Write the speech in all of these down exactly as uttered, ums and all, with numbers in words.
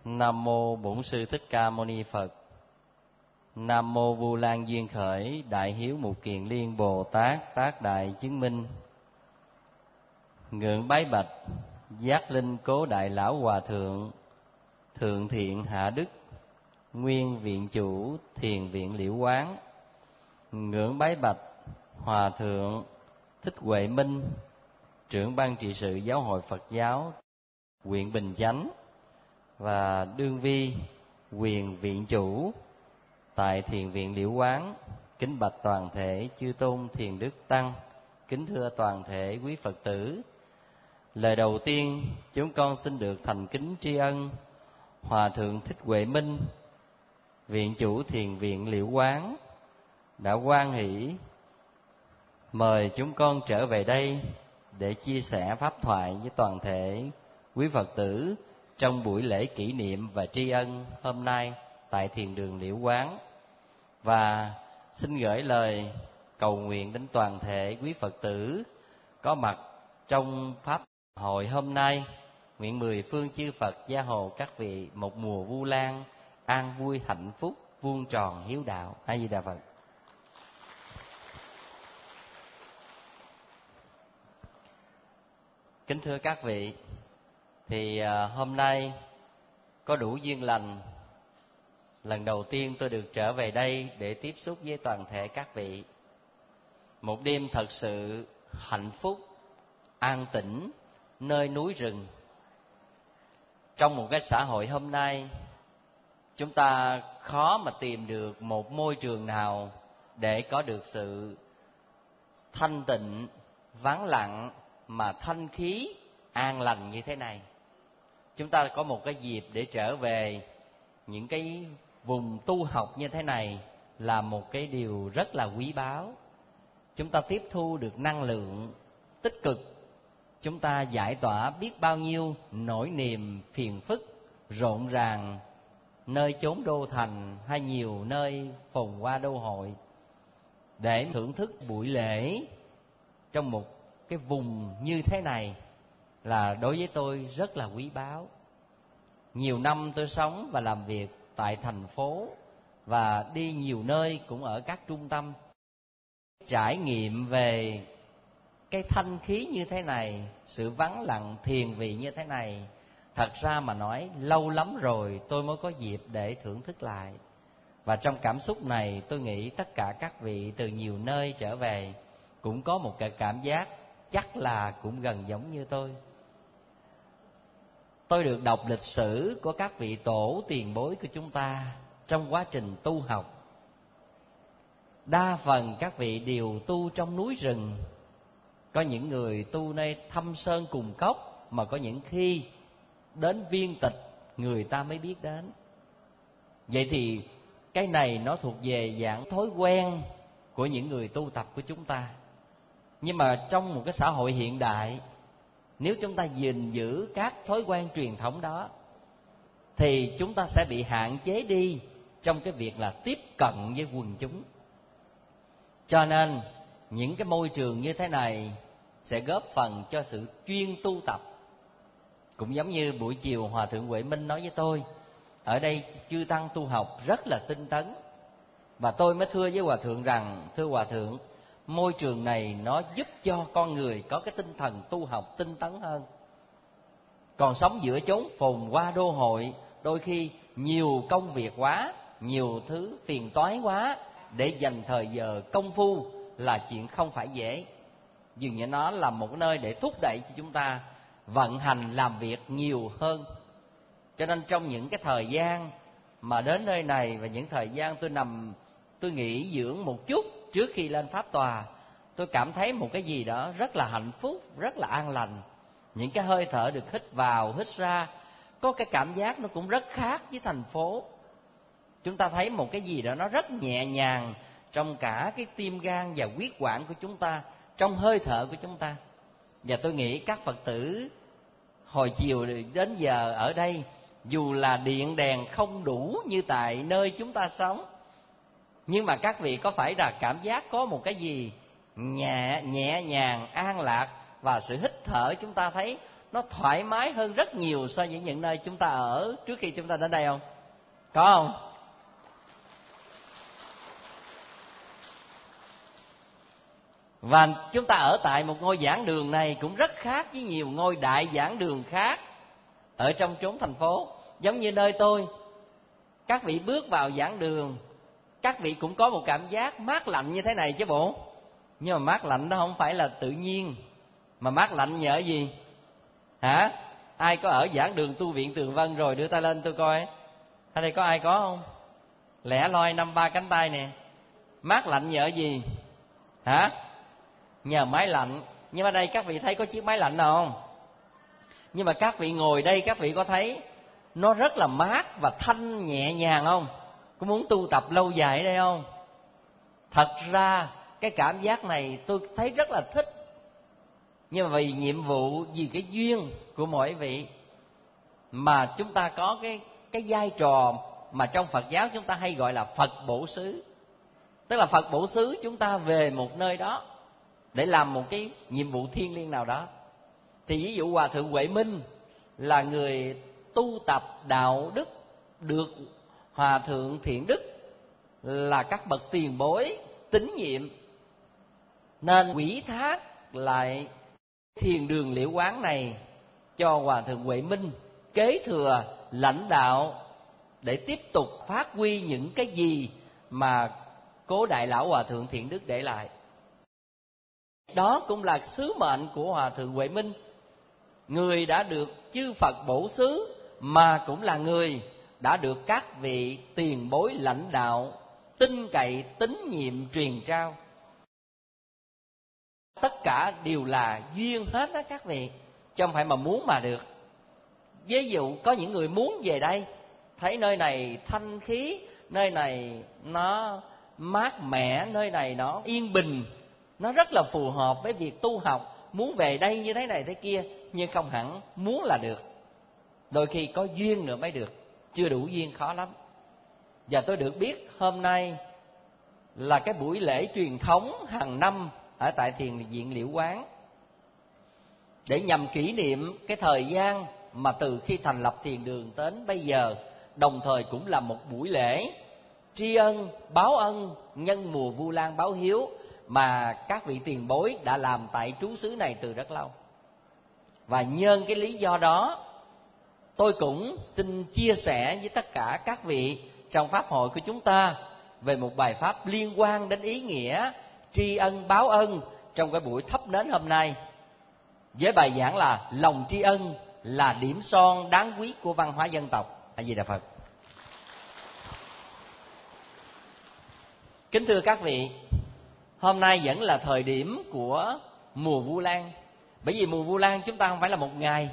Nam mô Bổn Sư Thích Ca Mâu Ni Phật. Nam mô Vu Lan Duyên Khởi, Đại Hiếu Mục Kiền Liên Bồ Tát, Tác Đại Chứng Minh. Ngưỡng bái bạch Giác Linh Cố Đại Lão Hòa Thượng, Thượng Thiện Hạ Đức, Nguyên Viện Chủ Thiền Viện Liễu Quán. Ngưỡng bái bạch Hòa Thượng Thích Huệ Minh, Trưởng ban trị sự Giáo hội Phật giáo huyện Bình Chánh và đương vi quyền viện chủ tại Thiền Viện Liễu Quán. Kính bạch toàn thể chư tôn thiền đức tăng, kính thưa toàn thể quý Phật tử. Lời đầu tiên chúng con xin được thành kính tri ân Hòa Thượng Thích Huệ Minh, viện chủ Thiền Viện Liễu Quán đã hoan hỷ mời chúng con trở về đây để chia sẻ pháp thoại với toàn thể quý Phật tử trong buổi lễ kỷ niệm và tri ân hôm nay tại Thiền đường Liễu Quán. Và xin gửi lời cầu nguyện đến toàn thể quý Phật tử có mặt trong pháp hội hôm nay. Nguyện mười phương chư Phật gia hộ các vị một mùa Vu Lan, an vui hạnh phúc, vuông tròn hiếu đạo. A Di Đà Phật. Kính thưa các vị, thì à, hôm nay có đủ duyên lành, lần đầu tiên tôi được trở về đây để tiếp xúc với toàn thể các vị. Một đêm thật sự hạnh phúc, an tĩnh, nơi núi rừng. Trong một cái xã hội hôm nay, chúng ta khó mà tìm được một môi trường nào để có được sự thanh tịnh, vắng lặng mà thanh khí, an lành như thế này. Chúng ta có một cái dịp để trở về những cái vùng tu học như thế này là một cái điều rất là quý báu. Chúng ta tiếp thu được năng lượng tích cực, chúng ta giải tỏa biết bao nhiêu nỗi niềm phiền phức rộn ràng nơi chốn đô thành hay nhiều nơi phồn hoa đô hội, để thưởng thức buổi lễ trong một cái vùng như thế này là đối với tôi rất là quý báu. Nhiều năm tôi sống và làm việc tại thành phố và đi nhiều nơi cũng ở các trung tâm. Trải nghiệm về cái thanh khí như thế này, sự vắng lặng thiền vị như thế này, thật ra mà nói lâu lắm rồi tôi mới có dịp để thưởng thức lại. Và trong cảm xúc này tôi nghĩ tất cả các vị từ nhiều nơi trở về cũng có một cái cảm giác chắc là cũng gần giống như tôi. Tôi được đọc lịch sử của các vị tổ tiền bối của chúng ta trong quá trình tu học. Đa phần các vị đều tu trong núi rừng. Có những người tu nơi thâm sơn cùng cốc, mà có những khi đến viên tịch người ta mới biết đến. Vậy thì cái này nó thuộc về dạng thói quen của những người tu tập của chúng ta. Nhưng mà trong một cái xã hội hiện đại, nếu chúng ta gìn giữ các thói quen truyền thống đó thì chúng ta sẽ bị hạn chế đi trong cái việc là tiếp cận với quần chúng. Cho nên những cái môi trường như thế này sẽ góp phần cho sự chuyên tu tập. Cũng giống như buổi chiều Hòa Thượng Huệ Minh nói với tôi, ở đây chư tăng tu học rất là tinh tấn. Và tôi mới thưa với Hòa Thượng rằng, thưa Hòa Thượng, môi trường này nó giúp cho con người có cái tinh thần tu học tinh tấn hơn. Còn sống giữa chốn phồn hoa đô hội, đôi khi nhiều công việc quá, nhiều thứ phiền toái quá, để dành thời giờ công phu là chuyện không phải dễ. Dường như nó là một nơi để thúc đẩy cho chúng ta vận hành làm việc nhiều hơn. Cho nên trong những cái thời gian mà đến nơi này và những thời gian tôi nằm, tôi nghỉ dưỡng một chút trước khi lên pháp tòa, tôi cảm thấy một cái gì đó rất là hạnh phúc, rất là an lành. Những cái hơi thở được hít vào, hít ra, có cái cảm giác nó cũng rất khác với thành phố. Chúng ta thấy một cái gì đó nó rất nhẹ nhàng trong cả cái tim gan và huyết quản của chúng ta, trong hơi thở của chúng ta. Và tôi nghĩ các Phật tử hồi chiều đến giờ ở đây, dù là điện đèn không đủ như tại nơi chúng ta sống, nhưng mà các vị có phải là cảm giác có một cái gì nhẹ, nhẹ nhàng, an lạc, và sự hít thở chúng ta thấy nó thoải mái hơn rất nhiều so với những nơi chúng ta ở trước khi chúng ta đến đây không? Có không? Và chúng ta ở tại một ngôi giảng đường này cũng rất khác với nhiều ngôi đại giảng đường khác ở trong chốn thành phố. Giống như nơi tôi, các vị bước vào giảng đường, các vị cũng có một cảm giác mát lạnh như thế này chứ bộ. Nhưng mà mát lạnh đó không phải là tự nhiên, mà mát lạnh nhờ gì? Hả? Ai có ở giảng đường tu viện Tường Vân rồi đưa tay lên tôi coi. Ở đây có ai có không? Lẻ loi năm ba cánh tay nè. Mát lạnh nhờ gì? Hả? Nhờ máy lạnh. Nhưng mà đây các vị thấy có chiếc máy lạnh nào không? Nhưng mà các vị ngồi đây, các vị có thấy nó rất là mát và thanh nhẹ nhàng không? Có muốn tu tập lâu dài ở đây không? Thật ra cái cảm giác này tôi thấy rất là thích. Nhưng mà vì nhiệm vụ, vì cái duyên của mỗi vị mà chúng ta có cái, cái vai trò mà trong Phật giáo chúng ta hay gọi là Phật bổ xứ. Tức là Phật bổ xứ chúng ta về một nơi đó để làm một cái nhiệm vụ thiêng liêng nào đó. Thì ví dụ Hòa Thượng Huệ Minh là người tu tập đạo đức, được Hòa Thượng Thiện Đức là các bậc tiền bối tín nhiệm, nên ủy thác lại thiền đường Liễu Quán này cho Hòa Thượng Huệ Minh kế thừa lãnh đạo để tiếp tục phát huy những cái gì mà cố Đại Lão Hòa Thượng Thiện Đức để lại. Đó cũng là sứ mệnh của Hòa Thượng Huệ Minh, người đã được chư Phật bổ xứ mà cũng là người đã được các vị tiền bối lãnh đạo tin cậy tín nhiệm truyền trao. Tất cả đều là duyên hết đó các vị, chứ không phải mà muốn mà được. Ví dụ có những người muốn về đây, thấy nơi này thanh khí, nơi này nó mát mẻ, nơi này nó yên bình, nó rất là phù hợp với việc tu học, muốn về đây như thế này thế kia, nhưng không hẳn muốn là được. Đôi khi có duyên nữa mới được, chưa đủ duyên khó lắm. Và tôi được biết hôm nay là cái buổi lễ truyền thống hàng năm ở tại thiền viện Liễu Quán, để nhằm kỷ niệm cái thời gian mà từ khi thành lập thiền đường đến bây giờ, đồng thời cũng là một buổi lễ tri ân báo ân nhân mùa Vu Lan báo hiếu mà các vị tiền bối đã làm tại trú xứ này từ rất lâu. Và nhân cái lý do đó, tôi cũng xin chia sẻ với tất cả các vị trong pháp hội của chúng ta về một bài pháp liên quan đến ý nghĩa tri ân báo ân trong cái buổi thắp nến hôm nay, với bài giảng là lòng tri ân là điểm son đáng quý của văn hóa dân tộc. A Di Đà Phật. Kính thưa các vị, hôm nay vẫn là thời điểm của mùa Vu Lan. Bởi vì mùa Vu Lan chúng ta không phải là một ngày,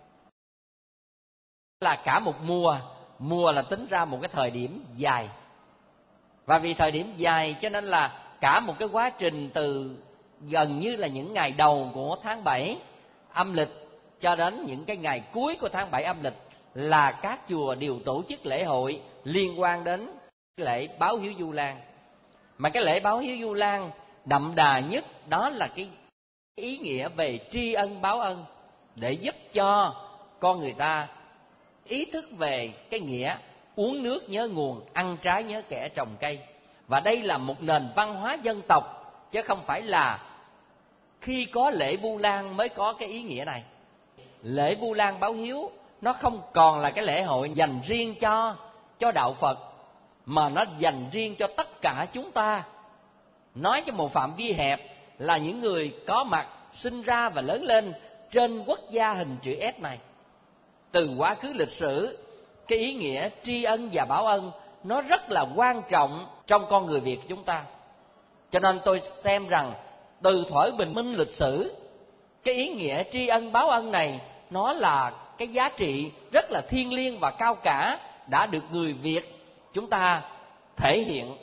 là cả một mùa. Mùa là tính ra một cái thời điểm dài. Và vì thời điểm dài cho nên là cả một cái quá trình từ gần như là những ngày đầu của tháng bảy âm lịch cho đến những cái ngày cuối của tháng bảy âm lịch là các chùa đều tổ chức lễ hội liên quan đến lễ báo hiếu Vu Lan. Mà cái lễ báo hiếu Vu Lan đậm đà nhất đó là cái ý nghĩa về tri ân báo ân, để giúp cho con người ta ý thức về cái nghĩa uống nước nhớ nguồn, ăn trái nhớ kẻ trồng cây. Và đây là một nền văn hóa dân tộc, chứ không phải là khi có lễ Vu Lan mới có cái ý nghĩa này. Lễ Vu Lan báo hiếu nó không còn là cái lễ hội dành riêng cho cho đạo Phật, mà nó dành riêng cho tất cả chúng ta. Nói cho một phạm vi hẹp là những người có mặt, sinh ra và lớn lên trên quốc gia hình chữ S này. Từ quá khứ lịch sử, cái ý nghĩa tri ân và báo ân nó rất là quan trọng trong con người Việt chúng ta. Cho nên tôi xem rằng từ thuở bình minh lịch sử, cái ý nghĩa tri ân báo ân này nó là cái giá trị rất là thiêng liêng và cao cả, đã được người Việt chúng ta thể hiện.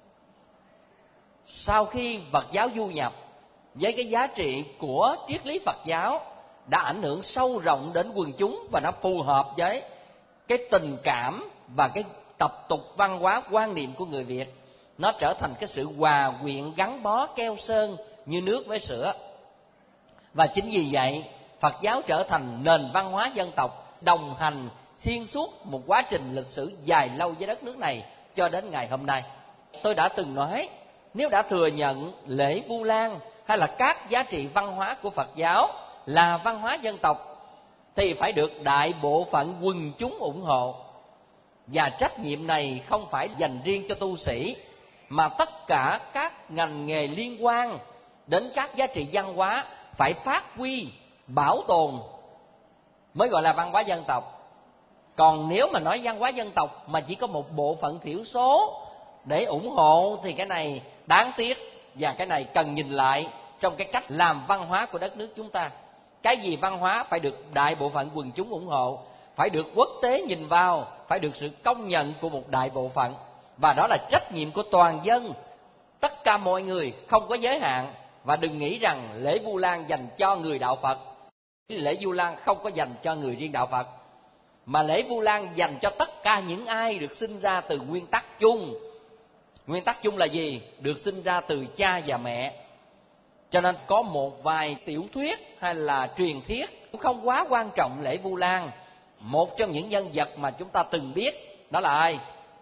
Sau khi Phật giáo du nhập, với cái giá trị của triết lý Phật giáo đã ảnh hưởng sâu rộng đến quần chúng, và nó phù hợp với cái tình cảm và cái tập tục văn hóa quan niệm của người Việt. Nó trở thành cái sự hòa quyện gắn bó keo sơn như nước với sữa. Và chính vì vậy Phật giáo trở thành nền văn hóa dân tộc đồng hành xuyên suốt một quá trình lịch sử dài lâu với đất nước này cho đến ngày hôm nay. Tôi đã từng nói, nếu đã thừa nhận lễ Vu Lan hay là các giá trị văn hóa của Phật giáo là văn hóa dân tộc thì phải được đại bộ phận quần chúng ủng hộ. Và trách nhiệm này không phải dành riêng cho tu sĩ, mà tất cả các ngành nghề liên quan đến các giá trị văn hóa phải phát huy, bảo tồn mới gọi là văn hóa dân tộc. Còn nếu mà nói văn hóa dân tộc mà chỉ có một bộ phận thiểu số để ủng hộ thì cái này đáng tiếc, và cái này cần nhìn lại trong cái cách làm văn hóa của đất nước chúng ta. Cái gì văn hóa phải được đại bộ phận quần chúng ủng hộ, phải được quốc tế nhìn vào, phải được sự công nhận của một đại bộ phận. Và đó là trách nhiệm của toàn dân, tất cả mọi người, không có giới hạn. Và đừng nghĩ rằng lễ Vu Lan dành cho người đạo Phật. Lễ Vu Lan không có dành cho người riêng đạo Phật, mà lễ Vu Lan dành cho tất cả những ai được sinh ra từ nguyên tắc chung. Nguyên tắc chung là gì? Được sinh ra từ cha và mẹ. Cho nên có một vài tiểu thuyết hay là truyền thuyết cũng không quá quan trọng lễ Vu Lan. Một trong những nhân vật mà chúng ta từng biết đó là ai?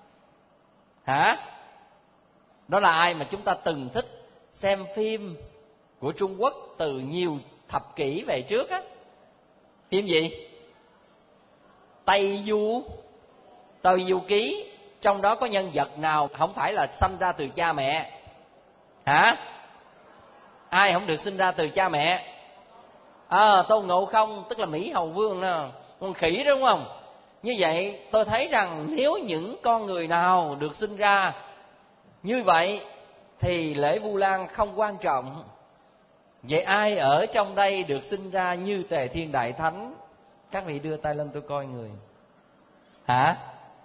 Hả? Đó là ai mà chúng ta từng thích xem phim của Trung Quốc từ nhiều thập kỷ về trước á? Phim gì? Tây Du. Tây Du Ký. Trong đó có nhân vật nào không phải là sanh ra từ cha mẹ? Hả? Ai không được sinh ra từ cha mẹ? À, Tôn Ngộ Không, tức là Mỹ Hầu Vương nè, con khỉ đúng không? Như vậy tôi thấy rằng nếu những con người nào được sinh ra như vậy thì lễ Vu Lan không quan trọng. Vậy ai ở trong đây được sinh ra như Tề Thiên Đại Thánh? Các vị đưa tay lên tôi coi người. Hả?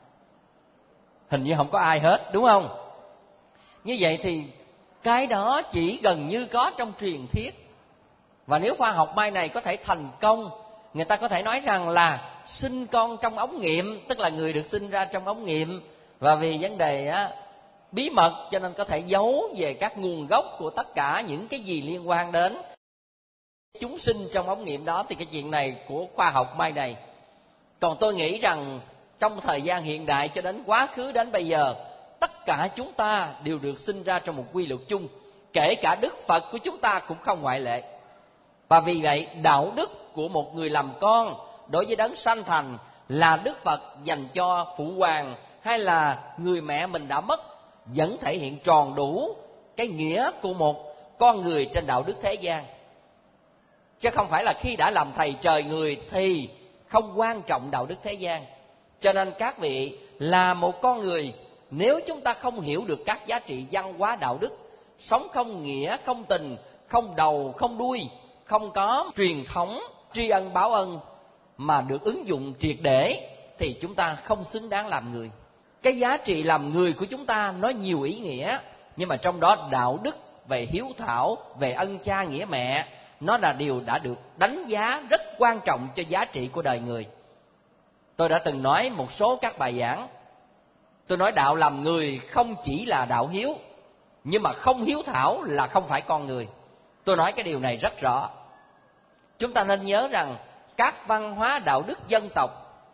Hình như không có ai hết, đúng không? Như vậy thì cái đó chỉ gần như có trong truyền thuyết. Và nếu khoa học mai này có thể thành công, người ta có thể nói rằng là sinh con trong ống nghiệm, tức là người được sinh ra trong ống nghiệm, và vì vấn đề á, bí mật cho nên có thể giấu về các nguồn gốc của tất cả những cái gì liên quan đến chúng sinh trong ống nghiệm đó, thì cái chuyện này của khoa học mai này. Còn tôi nghĩ rằng trong thời gian hiện đại cho đến quá khứ đến bây giờ, tất cả chúng ta đều được sinh ra trong một quy luật chung, kể cả Đức Phật của chúng ta cũng không ngoại lệ. Và vì vậy đạo đức của một người làm con đối với đấng sanh thành là Đức Phật dành cho phụ hoàng hay là người mẹ mình đã mất vẫn thể hiện tròn đủ cái nghĩa của một con người trên đạo đức thế gian. Chứ không phải là khi đã làm thầy trời người thì không quan trọng đạo đức thế gian. Cho nên các vị là một con người, nếu chúng ta không hiểu được các giá trị văn hóa đạo đức, sống không nghĩa, không tình, không đầu, không đuôi, không có truyền thống tri ân báo ân mà được ứng dụng triệt để, thì chúng ta không xứng đáng làm người. Cái giá trị làm người của chúng ta nó nhiều ý nghĩa, nhưng mà trong đó đạo đức về hiếu thảo, về ân cha nghĩa mẹ, nó là điều đã được đánh giá rất quan trọng cho giá trị của đời người. Tôi đã từng nói một số các bài giảng, tôi nói đạo làm người không chỉ là đạo hiếu, nhưng mà không hiếu thảo là không phải con người. Tôi nói cái điều này rất rõ. Chúng ta nên nhớ rằng các văn hóa đạo đức dân tộc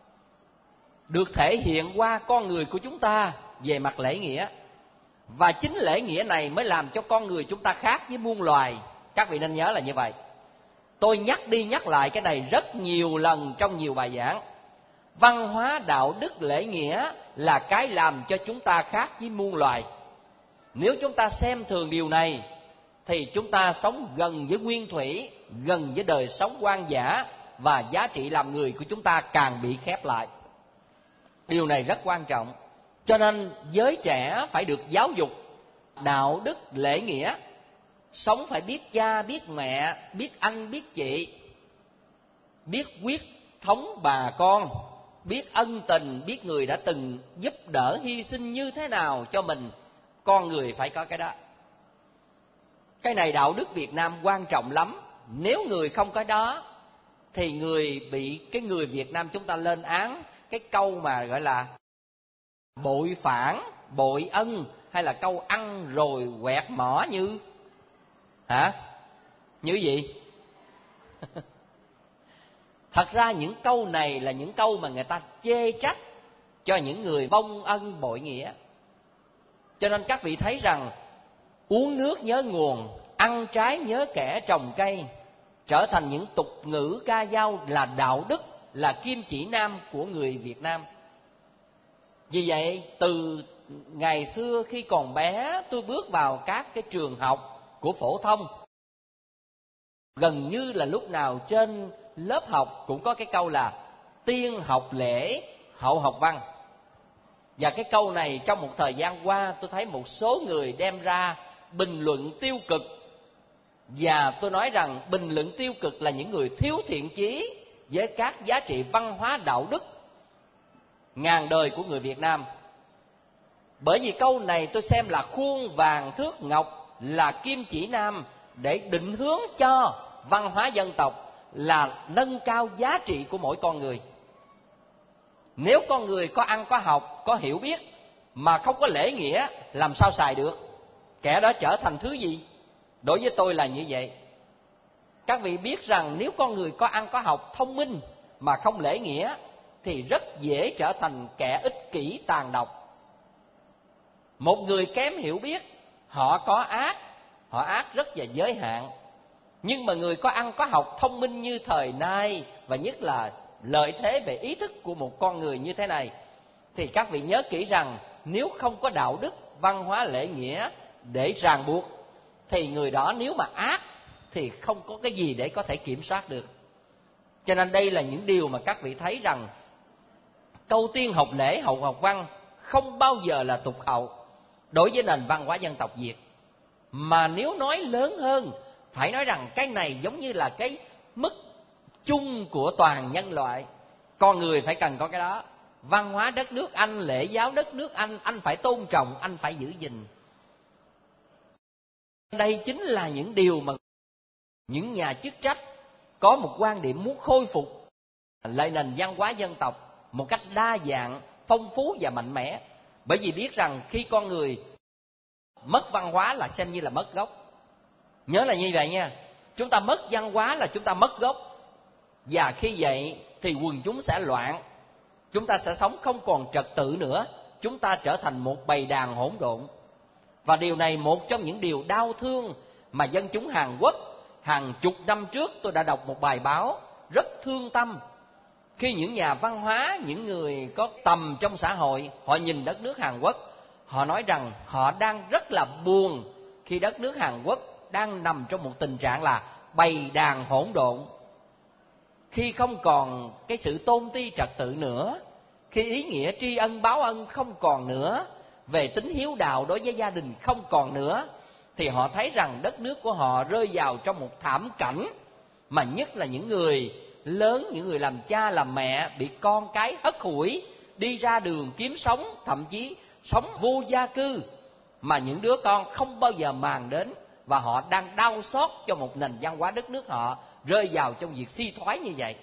được thể hiện qua con người của chúng ta về mặt lễ nghĩa. Và chính lễ nghĩa này mới làm cho con người chúng ta khác với muôn loài. Các vị nên nhớ là như vậy. Tôi nhắc đi nhắc lại cái này rất nhiều lần trong nhiều bài giảng. Văn hóa đạo đức lễ nghĩa là cái làm cho chúng ta khác với muôn loài. Nếu chúng ta xem thường điều này thì chúng ta sống gần với nguyên thủy, gần với đời sống hoang dã, và giá trị làm người của chúng ta càng bị khép lại. Điều này rất quan trọng. Cho nên giới trẻ phải được giáo dục đạo đức lễ nghĩa. Sống phải biết cha, biết mẹ, biết anh, biết chị, biết quyết thống bà con, biết ân tình, biết người đã từng giúp đỡ hy sinh như thế nào cho mình. Con người phải có cái đó. Cái này đạo đức Việt Nam quan trọng lắm. Nếu người không có đó thì người bị cái người Việt Nam chúng ta lên án cái câu mà gọi là bội phản, bội ân, hay là câu ăn rồi quẹt mỏ như hả? Như gì? Thật ra những câu này là những câu mà người ta chê trách cho những người vong ân bội nghĩa. Cho nên các vị thấy rằng uống nước nhớ nguồn, ăn trái nhớ kẻ trồng cây trở thành những tục ngữ ca dao là đạo đức, là kim chỉ nam của người Việt Nam. Vì vậy từ ngày xưa khi còn bé, tôi bước vào các cái trường học của phổ thông, gần như là lúc nào trên lớp học cũng có cái câu là tiên học lễ, hậu học văn. Và cái câu này trong một thời gian qua tôi thấy một số người đem ra bình luận tiêu cực. Và tôi nói rằng bình luận tiêu cực là những người thiếu thiện chí với các giá trị văn hóa đạo đức ngàn đời của người Việt Nam. Bởi vì câu này tôi xem là khuôn vàng thước ngọc, là kim chỉ nam để định hướng cho văn hóa dân tộc, là nâng cao giá trị của mỗi con người. Nếu con người có ăn có học, có hiểu biết mà không có lễ nghĩa, làm sao xài được? Kẻ đó trở thành thứ gì? Đối với tôi là như vậy. Các vị biết rằng nếu con người có ăn có học, thông minh mà không lễ nghĩa thì rất dễ trở thành kẻ ích kỷ tàn độc. Một người kém hiểu biết, họ có ác, họ ác rất là giới hạn. Nhưng mà người có ăn có học, thông minh như thời nay, và nhất là lợi thế về ý thức của một con người như thế này, thì các vị nhớ kỹ rằng nếu không có đạo đức, văn hóa, lễ nghĩa để ràng buộc, thì người đó nếu mà ác thì không có cái gì để có thể kiểm soát được. Cho nên đây là những điều mà các vị thấy rằng câu tiên học lễ, hậu học văn không bao giờ là tục hậu đối với nền văn hóa dân tộc Việt. Mà nếu nói lớn hơn, phải nói rằng cái này giống như là cái mức chung của toàn nhân loại. Con người phải cần có cái đó. Văn hóa đất nước Anh, lễ giáo đất nước Anh, anh phải tôn trọng, anh phải giữ gìn. Đây chính là những điều mà những nhà chức trách có một quan điểm muốn khôi phục lại nền văn hóa dân tộc một cách đa dạng, phong phú và mạnh mẽ. Bởi vì biết rằng khi con người mất văn hóa là xem như là mất gốc. Nhớ là như vậy nha. Chúng ta mất văn hóa là chúng ta mất gốc. Và khi vậy thì quần chúng sẽ loạn. Chúng ta sẽ sống không còn trật tự nữa. Chúng ta trở thành một bầy đàn hỗn độn. Và điều này một trong những điều đau thương mà dân chúng Hàn Quốc hàng chục năm trước tôi đã đọc một bài báo rất thương tâm. Khi những nhà văn hóa, những người có tầm trong xã hội, họ nhìn đất nước Hàn Quốc, họ nói rằng họ đang rất là buồn khi đất nước Hàn Quốc đang nằm trong một tình trạng là bầy đàn hỗn độn. Khi không còn cái sự tôn ti trật tự nữa, khi ý nghĩa tri ân báo ân không còn nữa, về tính hiếu đạo đối với gia đình không còn nữa, thì họ thấy rằng đất nước của họ rơi vào trong một thảm cảnh mà nhất là những người lớn, những người làm cha làm mẹ bị con cái hất hủi, đi ra đường kiếm sống, thậm chí sống vô gia cư mà những đứa con không bao giờ màng đến. Và họ đang đau xót cho một nền văn hóa đất nước họ rơi vào trong việc suy thoái như vậy.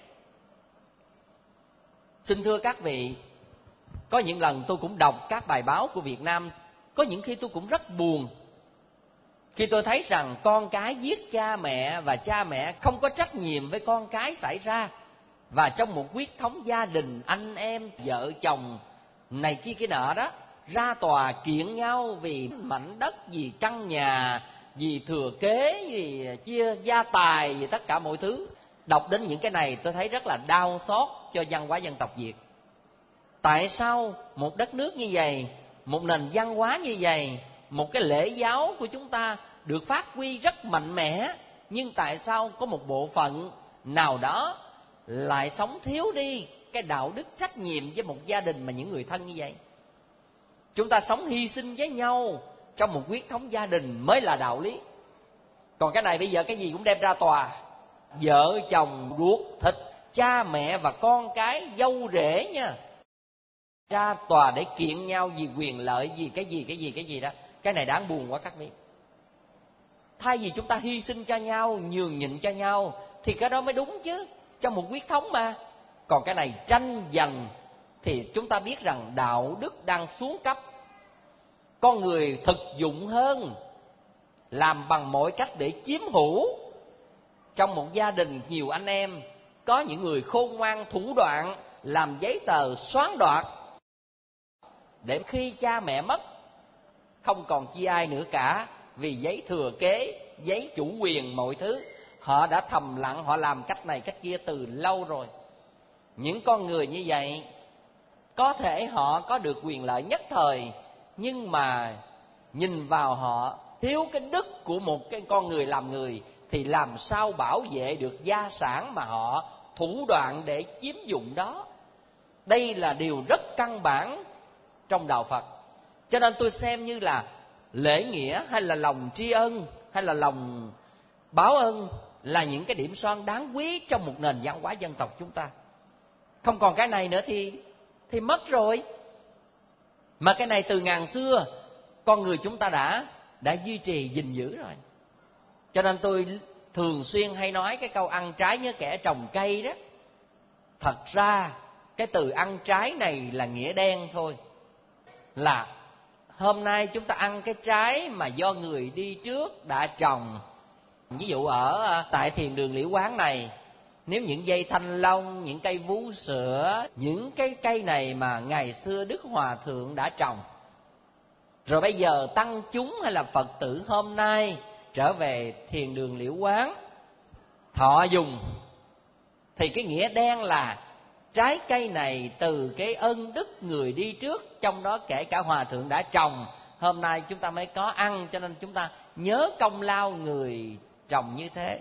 Xin thưa các vị, có những lần tôi cũng đọc các bài báo của Việt Nam, có những khi tôi cũng rất buồn khi tôi thấy rằng con cái giết cha mẹ và cha mẹ không có trách nhiệm với con cái xảy ra. Và trong một quyết thống gia đình, anh em, vợ chồng này kia kia nọ đó, ra tòa kiện nhau vì mảnh đất, vì căn nhà, vì thừa kế, vì chia gia tài, vì tất cả mọi thứ. Đọc đến những cái này tôi thấy rất là đau xót cho văn hóa dân tộc Việt. Tại sao một đất nước như vậy, một nền văn hóa như vậy, một cái lễ giáo của chúng ta được phát huy rất mạnh mẽ, nhưng tại sao có một bộ phận nào đó lại sống thiếu đi cái đạo đức trách nhiệm với một gia đình mà những người thân như vậy? Chúng ta sống hy sinh với nhau trong một quyết thống gia đình mới là đạo lý. Còn cái này bây giờ cái gì cũng đem ra tòa. Vợ chồng ruột thịt, cha mẹ và con cái, dâu rể nha, ra tòa để kiện nhau vì quyền lợi, vì cái gì cái gì cái gì đó. Cái này đáng buồn quá các vị. Thay vì chúng ta hy sinh cho nhau, nhường nhịn cho nhau, thì cái đó mới đúng chứ, trong một quyết thống mà. Còn cái này tranh giành thì chúng ta biết rằng đạo đức đang xuống cấp. Con người thực dụng hơn, làm bằng mọi cách để chiếm hữu. Trong một gia đình nhiều anh em có những người khôn ngoan thủ đoạn làm giấy tờ xoán đoạt, để khi cha mẹ mất không còn chi ai nữa cả, vì giấy thừa kế, giấy chủ quyền mọi thứ. Họ đã thầm lặng, họ làm cách này cách kia từ lâu rồi. Những con người như vậy, có thể họ có được quyền lợi nhất thời, nhưng mà nhìn vào họ thiếu cái đức của một cái con người làm người, thì làm sao bảo vệ được gia sản mà họ thủ đoạn để chiếm dụng đó. Đây là điều rất căn bản trong đạo Phật. Cho nên tôi xem như là lễ nghĩa hay là lòng tri ân hay là lòng báo ân là những cái điểm son đáng quý trong một nền văn hóa dân tộc chúng ta. Không còn cái này nữa thì thì mất rồi. Mà cái này từ ngàn xưa con người chúng ta đã đã duy trì gìn giữ rồi. Cho nên tôi thường xuyên hay nói cái câu ăn trái nhớ kẻ trồng cây đó. Thật ra cái từ ăn trái này là nghĩa đen thôi. Là hôm nay chúng ta ăn cái trái mà do người đi trước đã trồng. Ví dụ ở tại thiền đường Liễu Quán này, nếu những dây thanh long, những cây vú sữa, những cái cây này mà ngày xưa Đức Hòa Thượng đã trồng, rồi bây giờ tăng chúng hay là Phật tử hôm nay trở về thiền đường Liễu Quán thọ dùng, thì cái nghĩa đen là trái cây này từ cái ân đức người đi trước, trong đó kể cả Hòa Thượng đã trồng, hôm nay chúng ta mới có ăn. Cho nên chúng ta nhớ công lao người trồng như thế.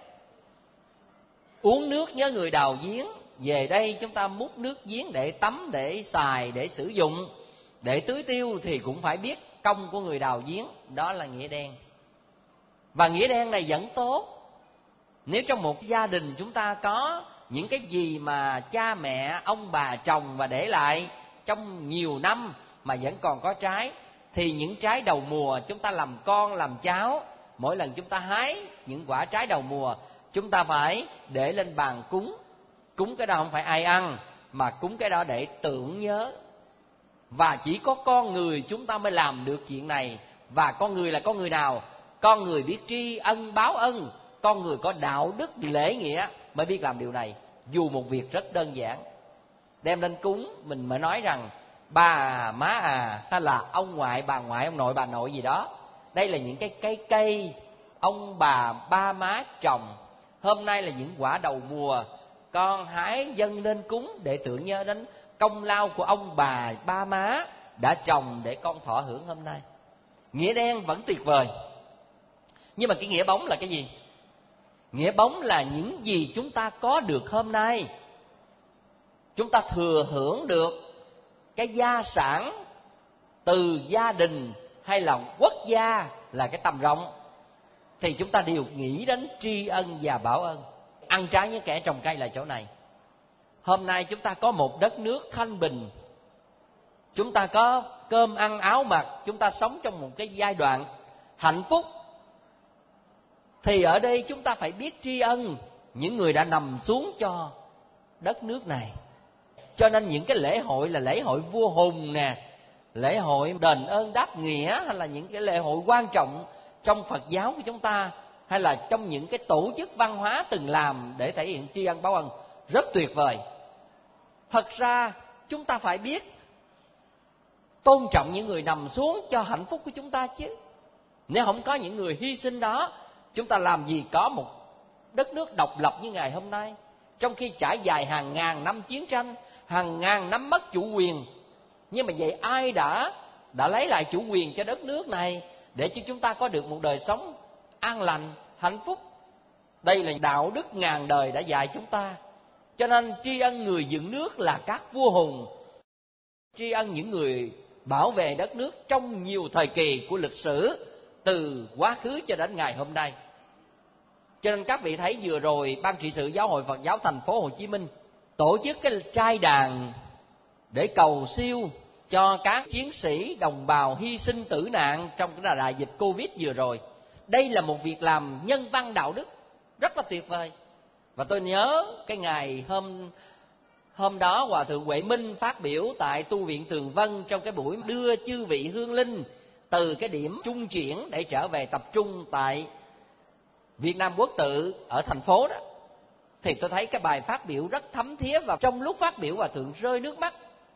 Uống nước nhớ người đào giếng. Về đây chúng ta múc nước giếng để tắm, để xài, để sử dụng, để tưới tiêu, thì cũng phải biết công của người đào giếng. Đó là nghĩa đen. Và nghĩa đen này vẫn tốt. Nếu trong một gia đình chúng ta có những cái gì mà cha mẹ, ông bà trồng và để lại trong nhiều năm mà vẫn còn có trái, thì những trái đầu mùa chúng ta làm con làm cháu, mỗi lần chúng ta hái những quả trái đầu mùa, chúng ta phải để lên bàn cúng. Cúng cái đó không phải ai ăn, mà cúng cái đó để tưởng nhớ. Và chỉ có con người chúng ta mới làm được chuyện này. Và con người là con người nào? Con người biết tri ân báo ân, con người có đạo đức lễ nghĩa mới biết làm điều này. Dù một việc rất đơn giản, đem lên cúng, mình mới nói rằng ba à, má à, hay là ông ngoại, bà ngoại, ông nội, bà nội gì đó. Đây là những cái cây cây ông bà, ba má trồng. Hôm nay là những quả đầu mùa, con hái dâng lên cúng để tưởng nhớ đến công lao của ông bà, ba má đã trồng để con thọ hưởng hôm nay. Nghĩa đen vẫn tuyệt vời. Nhưng mà cái nghĩa bóng là cái gì? Nghĩa bóng là những gì chúng ta có được hôm nay. Chúng ta thừa hưởng được cái gia sản từ gia đình hay là quốc gia, là cái tầm rộng, thì chúng ta đều nghĩ đến tri ân và báo ân. Ăn trái như kẻ trồng cây là chỗ này. Hôm nay chúng ta có một đất nước thanh bình, chúng ta có cơm ăn áo mặc, chúng ta sống trong một cái giai đoạn hạnh phúc, thì ở đây chúng ta phải biết tri ân những người đã nằm xuống cho đất nước này. Cho nên những cái lễ hội là lễ hội vua Hùng nè, lễ hội đền ơn đáp nghĩa, hay là những cái lễ hội quan trọng trong Phật giáo của chúng ta, hay là trong những cái tổ chức văn hóa từng làm để thể hiện tri ân báo ân, rất tuyệt vời. Thật ra chúng ta phải biết tôn trọng những người nằm xuống cho hạnh phúc của chúng ta chứ. Nếu không có những người hy sinh đó, chúng ta làm gì có một đất nước độc lập như ngày hôm nay. Trong khi trải dài hàng ngàn năm chiến tranh, hàng ngàn năm mất chủ quyền, nhưng mà vậy ai đã đã lấy lại chủ quyền cho đất nước này để cho chúng ta có được một đời sống an lành, hạnh phúc? Đây là đạo đức ngàn đời đã dạy chúng ta. Cho nên tri ân người dựng nước là các vua hùng, tri ân những người bảo vệ đất nước trong nhiều thời kỳ của lịch sử, từ quá khứ cho đến ngày hôm nay. Cho nên các vị thấy vừa rồi Ban trị sự Giáo hội Phật giáo thành phố Hồ Chí Minh tổ chức cái trai đàn để cầu siêu cho các chiến sĩ đồng bào hy sinh tử nạn trong cái đại dịch Covid vừa rồi. Đây là một việc làm nhân văn đạo đức rất là tuyệt vời. Và tôi nhớ cái ngày hôm hôm đó Hòa thượng Huệ Minh phát biểu tại tu viện Tường Vân trong cái buổi đưa chư vị hương linh từ cái điểm trung chuyển để trở về tập trung tại Việt Nam Quốc tự ở thành phố đó. thì tôi thấy cái bài phát biểu rất thấm thía, và trong lúc phát biểu Hòa thượng rơi nước mắt.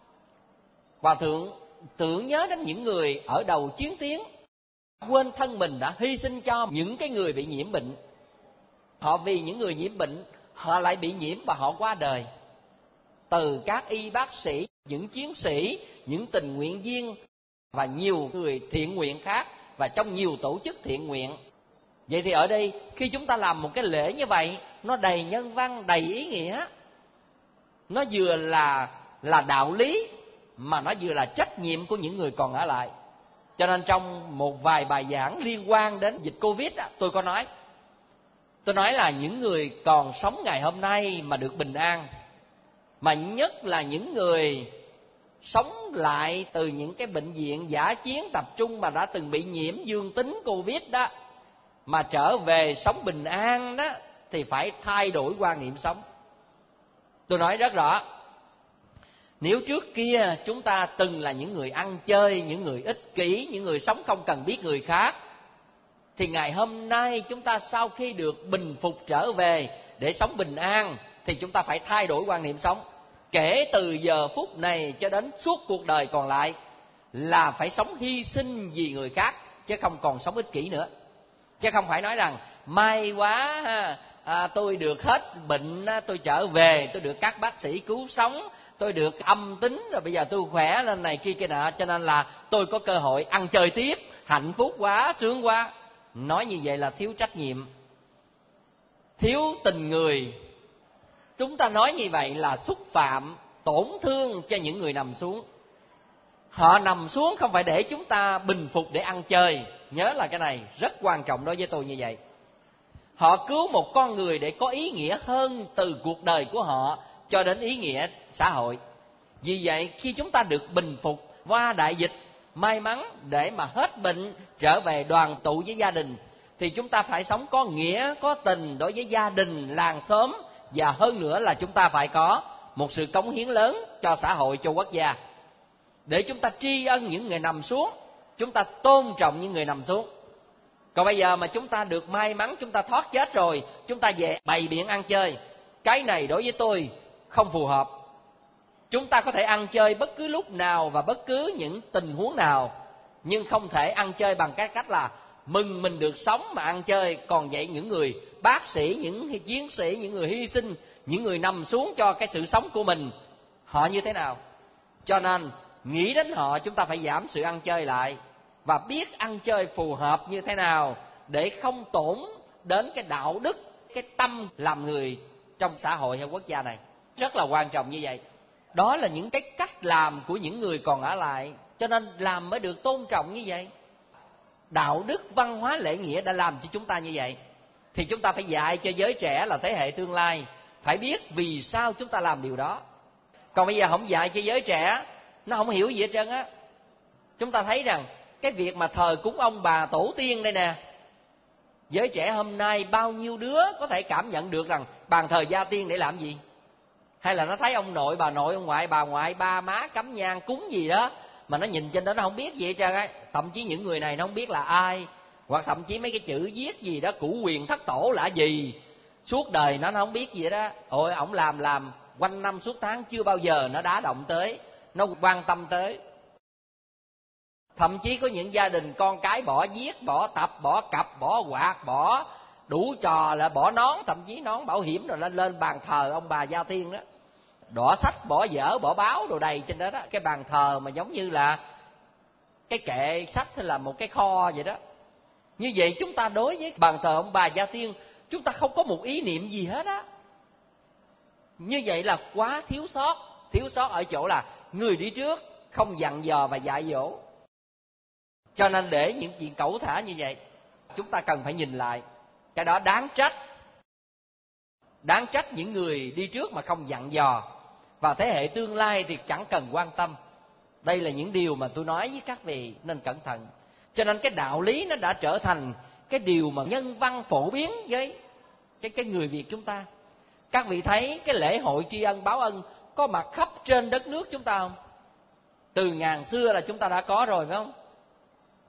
Hòa thượng tưởng nhớ đến những người ở đầu chiến tuyến, quên thân mình đã hy sinh cho những cái người bị nhiễm bệnh. Họ vì những người nhiễm bệnh, họ lại bị nhiễm và họ qua đời. Từ các y bác sĩ, những chiến sĩ, những tình nguyện viên và nhiều người thiện nguyện khác, và trong nhiều tổ chức thiện nguyện. Vậy thì ở đây khi chúng ta làm một cái lễ như vậy, nó đầy nhân văn, đầy ý nghĩa. Nó vừa là là đạo lý, mà nó vừa là trách nhiệm của những người còn ở lại. Cho nên trong một vài bài giảng liên quan đến dịch Covid, tôi có nói, tôi nói là những người còn sống ngày hôm nay mà được bình an, mà nhất là những người sống lại từ những cái bệnh viện dã chiến tập trung mà đã từng bị nhiễm dương tính Covid đó, mà trở về sống bình an đó, thì phải thay đổi quan niệm sống. Tôi nói rất rõ, nếu trước kia chúng ta từng là những người ăn chơi, những người ích kỷ, những người sống không cần biết người khác, thì ngày hôm nay chúng ta sau khi được bình phục trở về để sống bình an, thì chúng ta phải thay đổi quan niệm sống. Kể từ giờ phút này cho đến suốt cuộc đời còn lại là phải sống hy sinh vì người khác, chứ không còn sống ích kỷ nữa. Chứ không phải nói rằng may quá à, tôi được hết bệnh, tôi trở về, tôi được các bác sĩ cứu sống, tôi được âm tính rồi bây giờ tôi khỏe lên này kia kia nọ, cho nên là tôi có cơ hội ăn chơi tiếp, hạnh phúc quá, sướng quá. Nói như vậy là thiếu trách nhiệm, thiếu tình người. Chúng ta nói như vậy là xúc phạm, tổn thương cho những người nằm xuống. Họ nằm xuống không phải để chúng ta bình phục để ăn chơi. Nhớ là cái này rất quan trọng đối với tôi như vậy. Họ cứu một con người để có ý nghĩa hơn từ cuộc đời của họ cho đến ý nghĩa xã hội. Vì vậy khi chúng ta được bình phục qua đại dịch, may mắn để mà hết bệnh, trở về đoàn tụ với gia đình, thì chúng ta phải sống có nghĩa, có tình đối với gia đình, làng xóm, và hơn nữa là chúng ta phải có một sự cống hiến lớn cho xã hội, cho quốc gia, để chúng ta tri ân những người nằm xuống, chúng ta tôn trọng những người nằm xuống. Còn bây giờ mà chúng ta được may mắn, chúng ta thoát chết rồi, chúng ta về bày biện ăn chơi, cái này đối với tôi không phù hợp. Chúng ta có thể ăn chơi bất cứ lúc nào và bất cứ những tình huống nào, nhưng không thể ăn chơi bằng cái cách là mừng mình được sống mà ăn chơi. Còn vậy những người bác sĩ, những chiến sĩ, những người hy sinh, những người nằm xuống cho cái sự sống của mình, họ như thế nào? Cho nên nghĩ đến họ, chúng ta phải giảm sự ăn chơi lại và biết ăn chơi phù hợp như thế nào để không tổn đến cái đạo đức, cái tâm làm người trong xã hội hay quốc gia này. Rất là quan trọng như vậy. Đó là những cái cách làm của những người còn ở lại, cho nên làm mới được tôn trọng như vậy. Đạo đức, văn hóa, lễ nghĩa đã làm cho chúng ta như vậy, thì chúng ta phải dạy cho giới trẻ là thế hệ tương lai phải biết vì sao chúng ta làm điều đó. Còn bây giờ không dạy cho giới trẻ, nó không hiểu gì hết trơn á. Chúng ta thấy rằng cái việc mà thờ cúng ông bà tổ tiên đây nè, giới trẻ hôm nay bao nhiêu đứa có thể cảm nhận được rằng bàn thờ gia tiên để làm gì? Hay là nó thấy ông nội, bà nội, ông ngoại, bà ngoại, ba má cắm nhang cúng gì đó, mà nó nhìn trên đó nó không biết gì hết trơn á. Thậm chí những người này nó không biết là ai, hoặc thậm chí mấy cái chữ viết gì đó cửu quyền thất tổ là gì, suốt đời nó nó không biết gì đó. Ôi ổng làm làm quanh năm suốt tháng chưa bao giờ nó đá động tới, nó quan tâm tới. Thậm chí có những gia đình con cái bỏ viết, bỏ tập, bỏ cặp, bỏ quạt, bỏ đủ trò, là bỏ nón, thậm chí nón bảo hiểm rồi lên lên bàn thờ ông bà gia tiên đó. Đỏ sách, bỏ dở, bỏ báo đồ đầy trên đó đó. Cái bàn thờ mà giống như là cái kệ sách hay là một cái kho vậy đó. Như vậy chúng ta đối với bàn thờ ông bà gia tiên, chúng ta không có một ý niệm gì hết á. Như vậy là quá thiếu sót. Thiếu sót ở chỗ là người đi trước không dặn dò và dạy dỗ. Cho nên để những chuyện cẩu thả như vậy, chúng ta cần phải nhìn lại. Cái đó đáng trách. Đáng trách những người đi trước mà không dặn dò, và thế hệ tương lai thì chẳng cần quan tâm. Đây là những điều mà tôi nói với các vị nên cẩn thận. Cho nên cái đạo lý nó đã trở thành cái điều mà nhân văn phổ biến với cái, cái người Việt chúng ta. Các vị thấy cái lễ hội tri ân báo ân có mặt khắp trên đất nước chúng ta không? Từ ngàn xưa là chúng ta đã có rồi phải không?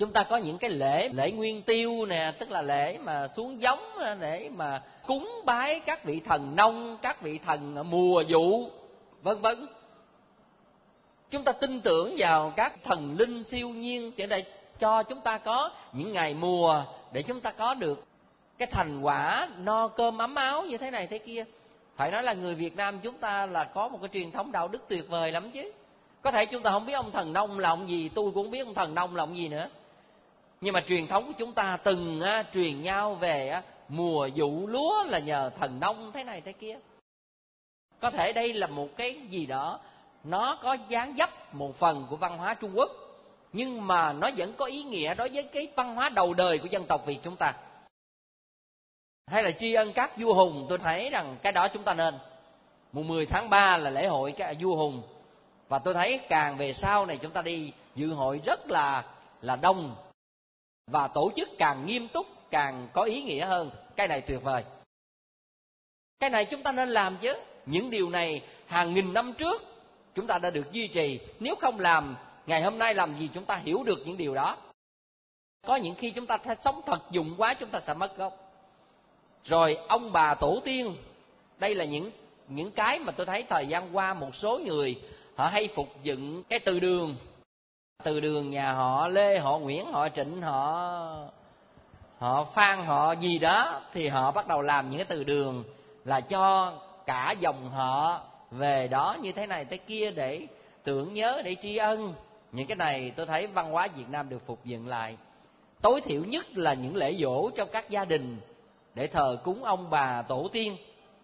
Chúng ta có những cái lễ, lễ nguyên tiêu nè, tức là lễ mà xuống giống để mà cúng bái các vị thần nông, các vị thần mùa vụ, vân vân. Chúng ta tin tưởng vào các thần linh siêu nhiên để cho chúng ta có những ngày mùa, để chúng ta có được cái thành quả no cơm ấm áo như thế này thế kia. Phải nói là người Việt Nam chúng ta là có một cái truyền thống đạo đức tuyệt vời lắm chứ. Có thể chúng ta không biết ông thần nông là ông gì, tôi cũng không biết ông thần nông là ông gì nữa. Nhưng mà truyền thống của chúng ta từng á, truyền nhau về á, mùa vụ lúa là nhờ thần nông thế này thế kia. Có thể đây là một cái gì đó nó có dáng dấp một phần của văn hóa Trung Quốc, nhưng mà nó vẫn có ý nghĩa đối với cái văn hóa đầu đời của dân tộc Việt chúng ta. Hay là tri ân các vua hùng, tôi thấy rằng cái đó chúng ta nên. Mùng mười tháng ba là lễ hội các vua hùng, và tôi thấy càng về sau này chúng ta đi dự hội rất là là đông, và tổ chức càng nghiêm túc, càng có ý nghĩa hơn. Cái này tuyệt vời. Cái này chúng ta nên làm chứ. Những điều này hàng nghìn năm trước chúng ta đã được duy trì. Nếu không làm, ngày hôm nay làm gì chúng ta hiểu được những điều đó. Có những khi chúng ta sống thật dụng quá, chúng ta sẽ mất gốc. Rồi ông bà tổ tiên, đây là những những cái mà tôi thấy thời gian qua một số người họ hay phục dựng cái từ đường. Từ đường nhà họ Lê, họ Nguyễn, họ Trịnh, họ họ Phan, họ gì đó, thì họ bắt đầu làm những cái từ đường là cho cả dòng họ về đó như thế này thế kia để tưởng nhớ, để tri ân. Những cái này tôi thấy văn hóa Việt Nam được phục dựng lại. Tối thiểu nhất là những lễ giỗ trong các gia đình để thờ cúng ông bà tổ tiên,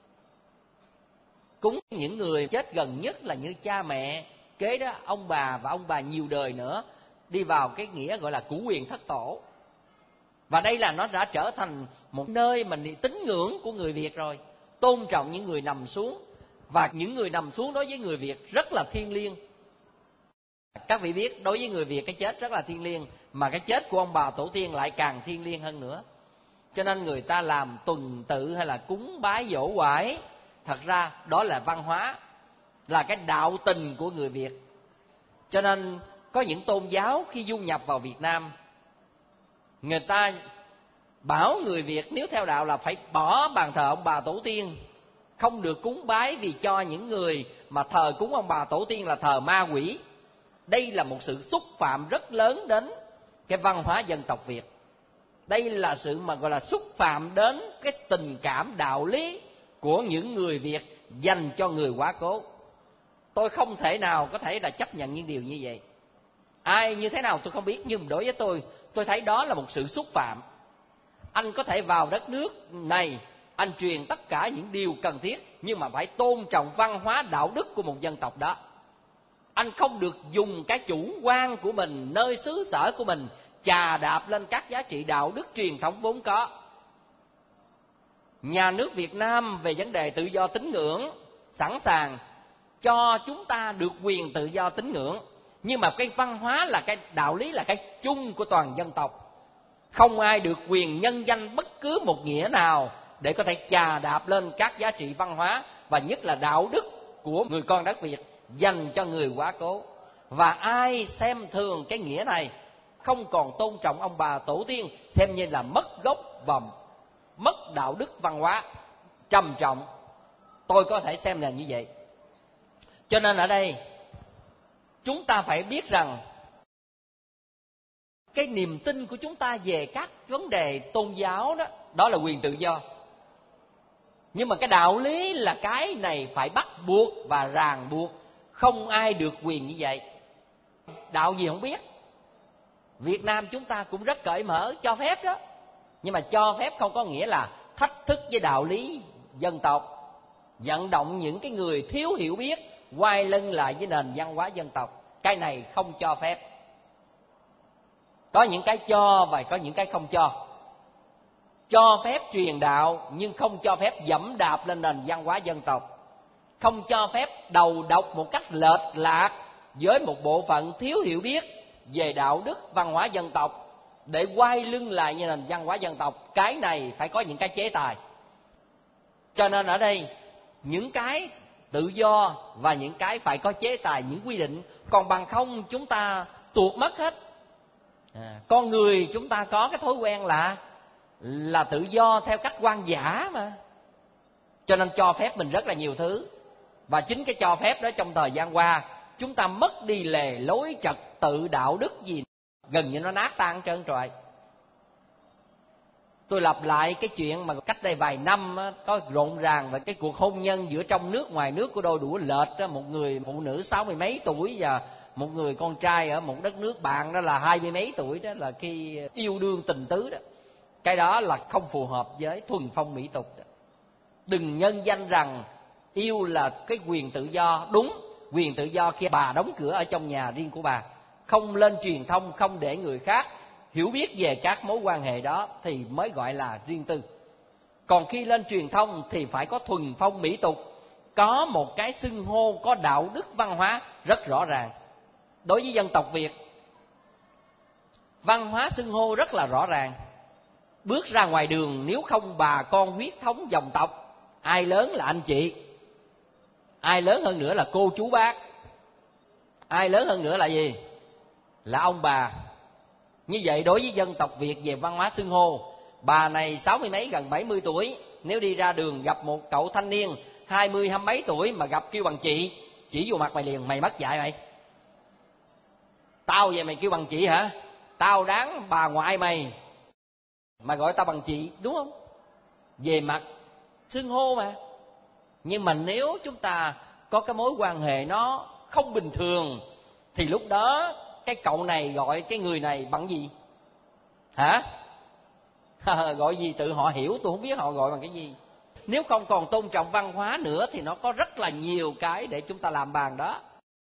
cúng những người chết gần nhất là như cha mẹ, kế đó ông bà và ông bà nhiều đời nữa, đi vào cái nghĩa gọi là cửu quyền thất tổ. Và đây là nó đã trở thành một nơi mà tín ngưỡng của người Việt rồi, tôn trọng những người nằm xuống. Và những người nằm xuống đối với người Việt rất là thiêng liêng. Các vị biết đối với người Việt cái chết rất là thiêng liêng, mà cái chết của ông bà tổ tiên lại càng thiêng liêng hơn nữa. Cho nên người ta làm tuần tự hay là cúng bái dỗ quải, thật ra đó là văn hóa, là cái đạo tình của người Việt. Cho nên có những tôn giáo khi du nhập vào Việt Nam, người ta bảo người Việt nếu theo đạo là phải bỏ bàn thờ ông bà tổ tiên, không được cúng bái, vì cho những người mà thờ cúng ông bà tổ tiên là thờ ma quỷ. Đây là một sự xúc phạm rất lớn đến cái văn hóa dân tộc Việt. Đây là sự mà gọi là xúc phạm đến cái tình cảm đạo lý của những người Việt dành cho người quá cố. Tôi không thể nào có thể là chấp nhận những điều như vậy. Ai như thế nào tôi không biết, nhưng đối với tôi, tôi thấy đó là một sự xúc phạm. Anh có thể vào đất nước này, anh truyền tất cả những điều cần thiết, nhưng mà phải tôn trọng văn hóa đạo đức của một dân tộc đó. Anh không được dùng cái chủ quan của mình, nơi xứ sở của mình, chà đạp lên các giá trị đạo đức truyền thống vốn có. Nhà nước Việt Nam về vấn đề tự do tín ngưỡng sẵn sàng cho chúng ta được quyền tự do tín ngưỡng, nhưng mà cái văn hóa là cái đạo lý, là cái chung của toàn dân tộc. Không ai được quyền nhân danh bất cứ một nghĩa nào để có thể chà đạp lên các giá trị văn hóa, và nhất là đạo đức của người con đất Việt dành cho người quá cố. Và ai xem thường cái nghĩa này, không còn tôn trọng ông bà tổ tiên, xem như là mất gốc và mất đạo đức văn hóa trầm trọng. Tôi có thể xem là như vậy. Cho nên ở đây chúng ta phải biết rằng cái niềm tin của chúng ta về các vấn đề tôn giáo đó, đó là quyền tự do. Nhưng mà cái đạo lý là cái này phải bắt buộc và ràng buộc, không ai được quyền như vậy. Đạo gì không biết. Việt Nam chúng ta cũng rất cởi mở, cho phép đó. Nhưng mà cho phép không có nghĩa là thách thức với đạo lý dân tộc, vận động những cái người thiếu hiểu biết quay lưng lại với nền văn hóa dân tộc. Cái này không cho phép. Có những cái cho và có những cái không cho. Cho phép truyền đạo nhưng không cho phép dẫm đạp lên nền văn hóa dân tộc. Không cho phép đầu độc một cách lệch lạc với một bộ phận thiếu hiểu biết về đạo đức văn hóa dân tộc để quay lưng lại như nền văn hóa dân tộc. Cái này phải có những cái chế tài. Cho nên ở đây những cái tự do và những cái phải có chế tài, những quy định. Còn bằng không chúng ta tuột mất hết. À, con người chúng ta có cái thói quen là là tự do theo cách hoang dã mà, cho nên cho phép mình rất là nhiều thứ. Và chính cái cho phép đó trong thời gian qua chúng ta mất đi lề lối trật tự đạo đức gì, gần như nó nát tan trơn trọi. Tôi lặp lại cái chuyện mà cách đây vài năm có rộn ràng về cái cuộc hôn nhân giữa trong nước ngoài nước của đôi đũa lệch, một người phụ nữ sáu mươi mấy tuổi và một người con trai ở một đất nước bạn đó là hai mươi mấy tuổi, đó là khi yêu đương tình tứ đó. Cái đó là không phù hợp với thuần phong mỹ tục đó. Đừng nhân danh rằng yêu là cái quyền tự do. Đúng, quyền tự do khi bà đóng cửa ở trong nhà riêng của bà, không lên truyền thông, không để người khác hiểu biết về các mối quan hệ đó thì mới gọi là riêng tư. Còn khi lên truyền thông thì phải có thuần phong mỹ tục, có một cái xưng hô, có đạo đức văn hóa rất rõ ràng. Đối với dân tộc Việt, văn hóa xưng hô rất là rõ ràng. Bước ra ngoài đường nếu không bà con huyết thống dòng tộc, ai lớn là anh chị, ai lớn hơn nữa là cô chú bác, ai lớn hơn nữa là gì? Là ông bà. Như vậy đối với dân tộc Việt về văn hóa xưng hô, bà này sáu mươi mấy gần bảy mươi tuổi, nếu đi ra đường gặp một cậu thanh niên hai mươi hai mấy tuổi mà gặp kêu bằng chị, chỉ vô mặt mày liền, mày mất dạy mày. Tao về mày kêu bằng chị hả? Tao đáng bà ngoại mày mà gọi tao bằng chị, đúng không? Về mặt xưng hô mà. Nhưng mà nếu chúng ta có cái mối quan hệ nó không bình thường thì lúc đó cái cậu này gọi cái người này bằng gì? Hả? Gọi gì tự họ hiểu, tôi không biết họ gọi bằng cái gì. Nếu không còn tôn trọng văn hóa nữa thì nó có rất là nhiều cái để chúng ta làm bàn đó.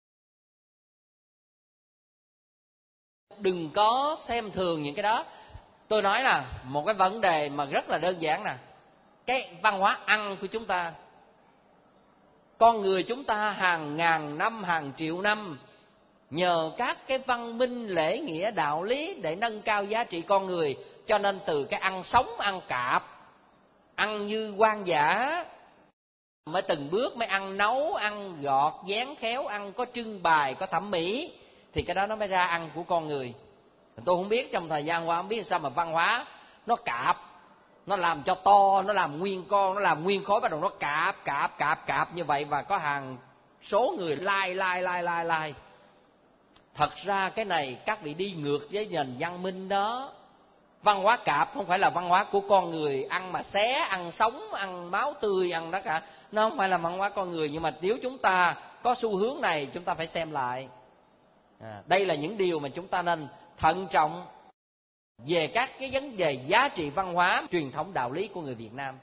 Đừng có xem thường những cái đó. Tôi nói là một cái vấn đề mà rất là đơn giản nè, cái văn hóa ăn của chúng ta. Con người chúng ta hàng ngàn năm, hàng triệu năm nhờ các cái văn minh lễ nghĩa đạo lý để nâng cao giá trị con người, cho nên từ cái ăn sống, ăn cạp, ăn như hoang dã, mới từng bước mới ăn nấu, ăn gọt, dán khéo, ăn có trưng bày, có thẩm mỹ, thì cái đó nó mới ra ăn của con người. Tôi không biết trong thời gian qua không biết sao mà văn hóa nó cạp, nó làm cho to, nó làm nguyên con, nó làm nguyên khối, bắt đầu nó cạp cạp cạp cạp như vậy, và có hàng số người like like like like like. Thật ra cái này các vị đi ngược với nền văn minh đó. Văn hóa cạp không phải là văn hóa của con người, ăn mà xé, ăn sống, ăn máu tươi, ăn đó cả. Nó không phải là văn hóa con người. Nhưng mà nếu chúng ta có xu hướng này, chúng ta phải xem lại. À, đây là những điều mà chúng ta nên thận trọng về các cái vấn đề giá trị văn hóa, truyền thống đạo lý của người Việt Nam.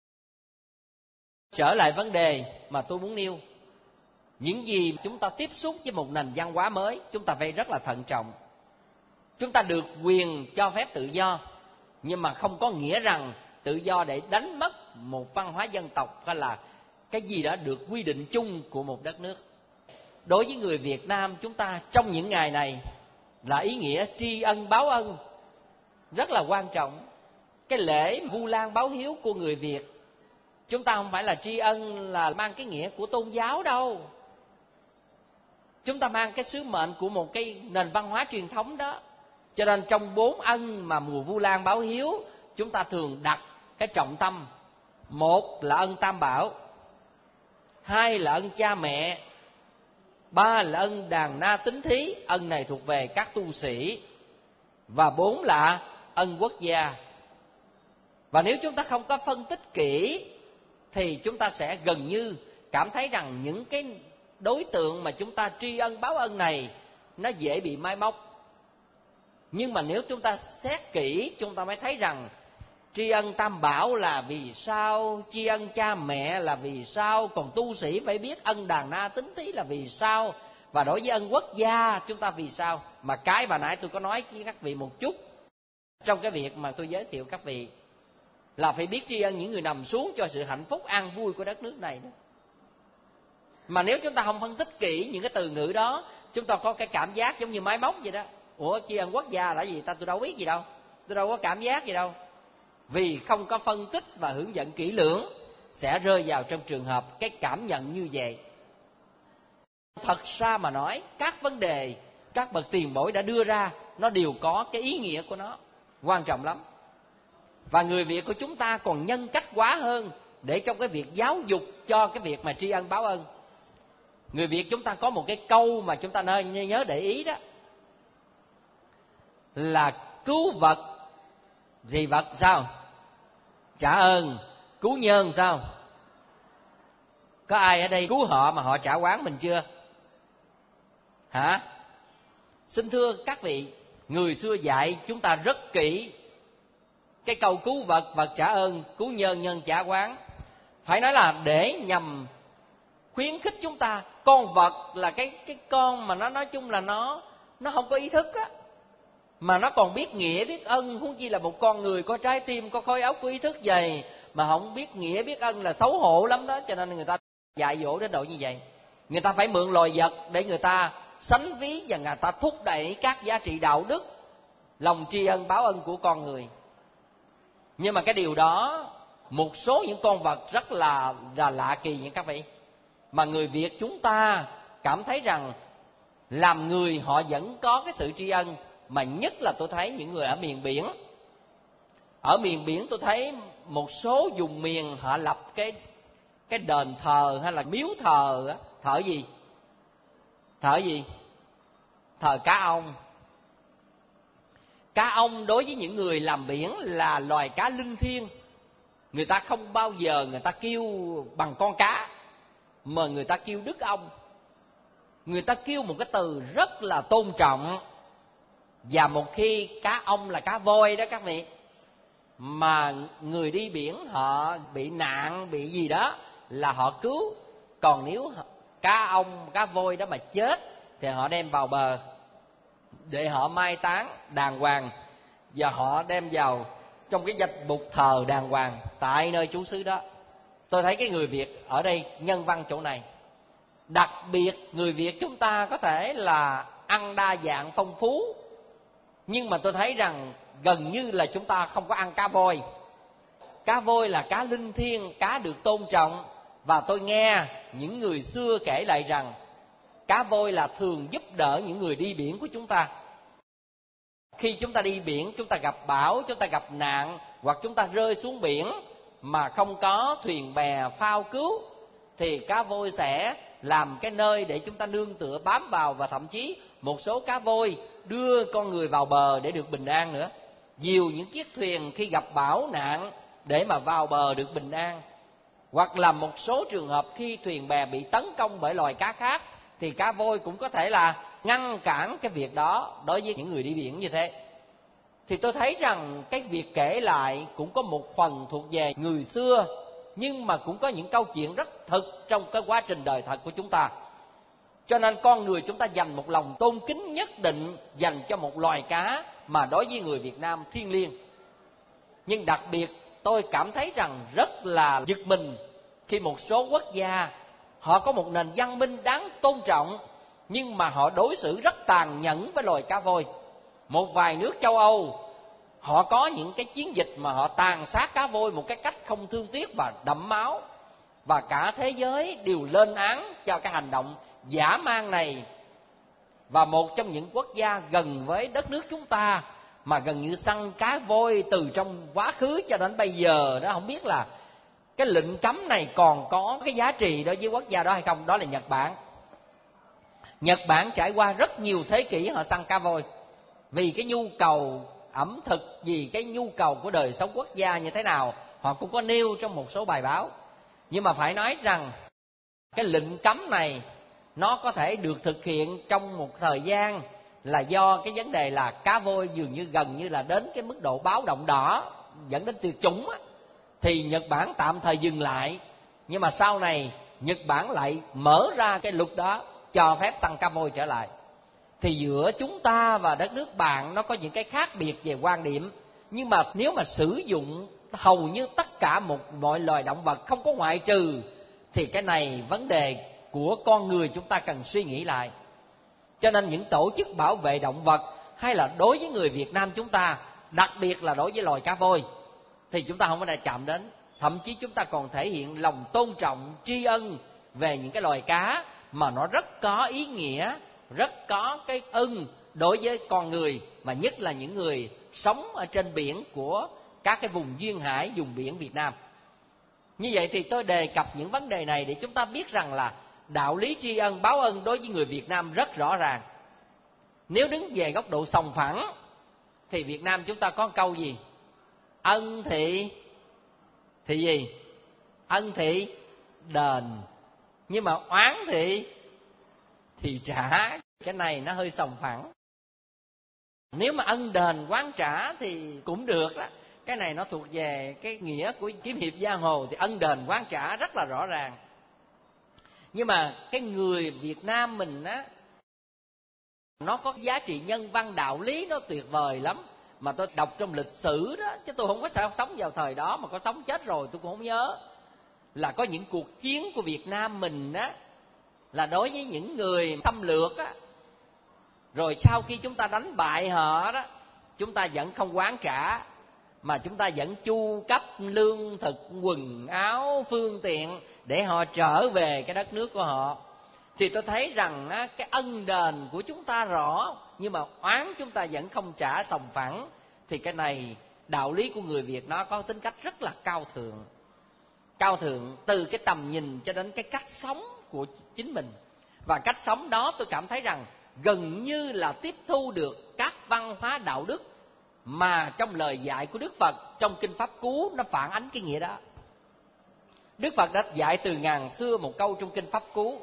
Trở lại vấn đề mà tôi muốn nêu, những gì chúng ta tiếp xúc với một nền văn hóa mới, chúng ta phải rất là thận trọng. Chúng ta được quyền cho phép tự do, nhưng mà không có nghĩa rằng tự do để đánh mất một văn hóa dân tộc hay là cái gì đó được quy định chung của một đất nước. Đối với người Việt Nam chúng ta trong những ngày này là ý nghĩa tri ân báo ân rất là quan trọng. Cái lễ Vu Lan báo hiếu của người Việt, chúng ta không phải là tri ân là mang cái nghĩa của tôn giáo đâu. Chúng ta mang cái sứ mệnh của một cái nền văn hóa truyền thống đó. Cho nên trong bốn ân mà mùa Vu Lan báo hiếu, chúng ta thường đặt cái trọng tâm. Một là ân Tam Bảo, hai là ân cha mẹ, ba là ân đàn na tín thí, ân này thuộc về các tu sĩ, và bốn là ân quốc gia. Và nếu chúng ta không có phân tích kỹ thì chúng ta sẽ gần như cảm thấy rằng những cái đối tượng mà chúng ta tri ân báo ân này nó dễ bị mai móc. Nhưng mà nếu chúng ta xét kỹ, chúng ta mới thấy rằng tri ân Tam Bảo là vì sao, tri ân cha mẹ là vì sao, còn tu sĩ phải biết ân đàn na tín thí là vì sao, và đối với ân quốc gia chúng ta vì sao. Mà cái mà nãy tôi có nói với các vị một chút trong cái việc mà tôi giới thiệu các vị là phải biết tri ân những người nằm xuống cho sự hạnh phúc an vui của đất nước này đó. Mà nếu chúng ta không phân tích kỹ những cái từ ngữ đó, chúng ta có cái cảm giác giống như máy móc vậy đó. Ủa tri ân quốc gia là gì ta, tôi đâu biết gì đâu, tôi đâu có cảm giác gì đâu. Vì không có phân tích và hướng dẫn kỹ lưỡng sẽ rơi vào trong trường hợp cái cảm nhận như vậy. Thật ra mà nói, các vấn đề các bậc tiền bối đã đưa ra nó đều có cái ý nghĩa của nó, quan trọng lắm. Và người Việt của chúng ta còn nhân cách quá hơn để trong cái việc giáo dục cho cái việc mà tri ân báo ân. Người Việt chúng ta có một cái câu mà chúng ta nên nhớ để ý đó, là cứu vật gì vật sao trả ơn, cứu nhân sao. Có ai ở đây cứu họ mà họ trả oán mình chưa? Hả? Xin thưa các vị, người xưa dạy chúng ta rất kỹ cái câu cứu vật vật trả ơn, cứu nhân nhân trả oán. Phải nói là để nhằm khuyến khích chúng ta. Con vật là cái cái con mà nó nói chung là nó nó không có ý thức á, mà nó còn biết nghĩa biết ân, huống chi là một con người có trái tim, có khối óc, có ý thức dày mà không biết nghĩa biết ân là xấu hổ lắm đó. Cho nên người ta dạy dỗ đến độ như vậy. Người ta phải mượn loài vật để người ta sánh ví và người ta thúc đẩy các giá trị đạo đức, lòng tri ân báo ân của con người. Nhưng mà cái điều đó, một số những con vật rất là, là lạ kỳ nha các vị, mà người Việt chúng ta cảm thấy rằng làm người họ vẫn có cái sự tri ân. Mà nhất là tôi thấy những người ở miền biển. Ở miền biển tôi thấy một số vùng miền họ lập cái cái đền thờ hay là miếu thờ. Thờ gì? Thờ gì? Thờ cá ông. Cá ông đối với những người làm biển là loài cá linh thiêng. Người ta không bao giờ người ta kêu bằng con cá, mà người ta kêu đức ông. Người ta kêu một cái từ rất là tôn trọng. Và một khi cá ông là cá voi đó các vị, mà người đi biển họ bị nạn, bị gì đó là họ cứu. Còn nếu cá ông, cá voi đó mà chết thì họ đem vào bờ để họ mai táng đàng hoàng, và họ đem vào trong cái danh mục thờ đàng hoàng tại nơi trú xứ đó. Tôi thấy cái người Việt ở đây nhân văn chỗ này. Đặc biệt người Việt chúng ta có thể là ăn đa dạng phong phú, nhưng mà tôi thấy rằng gần như là chúng ta không có ăn cá voi. Cá voi là cá linh thiêng, cá được tôn trọng. Và tôi nghe những người xưa kể lại rằng cá voi là thường giúp đỡ những người đi biển của chúng ta. Khi chúng ta đi biển, chúng ta gặp bão, chúng ta gặp nạn, hoặc chúng ta rơi xuống biển mà không có thuyền bè phao cứu, thì cá voi sẽ làm cái nơi để chúng ta nương tựa bám vào. Và thậm chí một số cá voi đưa con người vào bờ để được bình an nữa. Dìu những chiếc thuyền khi gặp bão nạn để mà vào bờ được bình an. Hoặc là một số trường hợp khi thuyền bè bị tấn công bởi loài cá khác, thì cá voi cũng có thể là ngăn cản cái việc đó đối với những người đi biển như thế. Thì tôi thấy rằng cái việc kể lại cũng có một phần thuộc về người xưa, nhưng mà cũng có những câu chuyện rất thực trong cái quá trình đời thật của chúng ta. Cho nên con người chúng ta dành một lòng tôn kính nhất định dành cho một loài cá mà đối với người Việt Nam thiêng liêng. Nhưng đặc biệt tôi cảm thấy rằng rất là giật mình khi một số quốc gia họ có một nền văn minh đáng tôn trọng, nhưng mà họ đối xử rất tàn nhẫn với loài cá voi. Một vài nước châu Âu họ có những cái chiến dịch mà họ tàn sát cá voi một cái cách không thương tiếc và đẫm máu, và cả thế giới đều lên án cho cái hành động dã man này. Và một trong những quốc gia gần với đất nước chúng ta mà gần như săn cá voi từ trong quá khứ cho đến bây giờ đó, không biết là cái lệnh cấm này còn có cái giá trị đối với quốc gia đó hay không. Đó là Nhật Bản. Nhật Bản trải qua rất nhiều thế kỷ họ săn cá voi vì cái nhu cầu ẩm thực, vì cái nhu cầu của đời sống quốc gia như thế nào họ cũng có nêu trong một số bài báo. Nhưng mà phải nói rằng cái lệnh cấm này nó có thể được thực hiện trong một thời gian là do cái vấn đề là cá voi dường như gần như là đến cái mức độ báo động đỏ, dẫn đến tuyệt chủng á, thì Nhật Bản tạm thời dừng lại. Nhưng mà sau này Nhật Bản lại mở ra cái luật đó cho phép săn cá voi trở lại. Thì giữa chúng ta và đất nước bạn nó có những cái khác biệt về quan điểm, nhưng mà nếu mà sử dụng hầu như tất cả một mọi loài động vật không có ngoại trừ, thì cái này vấn đề của con người chúng ta cần suy nghĩ lại. Cho nên những tổ chức bảo vệ động vật, hay là đối với người Việt Nam chúng ta, đặc biệt là đối với loài cá voi, thì chúng ta không có thể chạm đến. Thậm chí chúng ta còn thể hiện lòng tôn trọng, tri ân về những cái loài cá mà nó rất có ý nghĩa, rất có cái ân đối với con người, mà nhất là những người sống ở trên biển của các cái vùng duyên hải, vùng biển Việt Nam. Như vậy thì tôi đề cập những vấn đề này để chúng ta biết rằng là đạo lý tri ân báo ân đối với người Việt Nam rất rõ ràng. Nếu đứng về góc độ sòng phẳng thì Việt Nam chúng ta có câu gì? Ân thì thì gì? Ân thì đền, nhưng mà oán thì thì trả. Cái này nó hơi sòng phẳng. Nếu mà ân đền oán trả thì cũng được đó. Cái này nó thuộc về cái nghĩa của kiếm hiệp giang hồ, thì ân đền oán trả rất là rõ ràng. Nhưng mà cái người Việt Nam mình á, nó có giá trị nhân văn đạo lý nó tuyệt vời lắm. Mà tôi đọc trong lịch sử đó, chứ tôi không có sao sống vào thời đó, mà có sống chết rồi tôi cũng không nhớ. Là có những cuộc chiến của Việt Nam mình á, là đối với những người xâm lược á, rồi sau khi chúng ta đánh bại họ đó, chúng ta vẫn không oán trả, mà chúng ta vẫn chu cấp lương thực, quần áo, phương tiện để họ trở về cái đất nước của họ. Thì tôi thấy rằng á, cái ân đền của chúng ta rõ, nhưng mà oán chúng ta vẫn không trả sòng phẳng. Thì cái này đạo lý của người Việt nó có tính cách rất là cao thượng. Cao thượng từ cái tầm nhìn cho đến cái cách sống của chính mình. Và cách sống đó tôi cảm thấy rằng gần như là tiếp thu được các văn hóa đạo đức mà trong lời dạy của Đức Phật trong Kinh Pháp Cú nó phản ánh cái nghĩa đó. Đức Phật đã dạy từ ngàn xưa một câu trong Kinh Pháp Cú: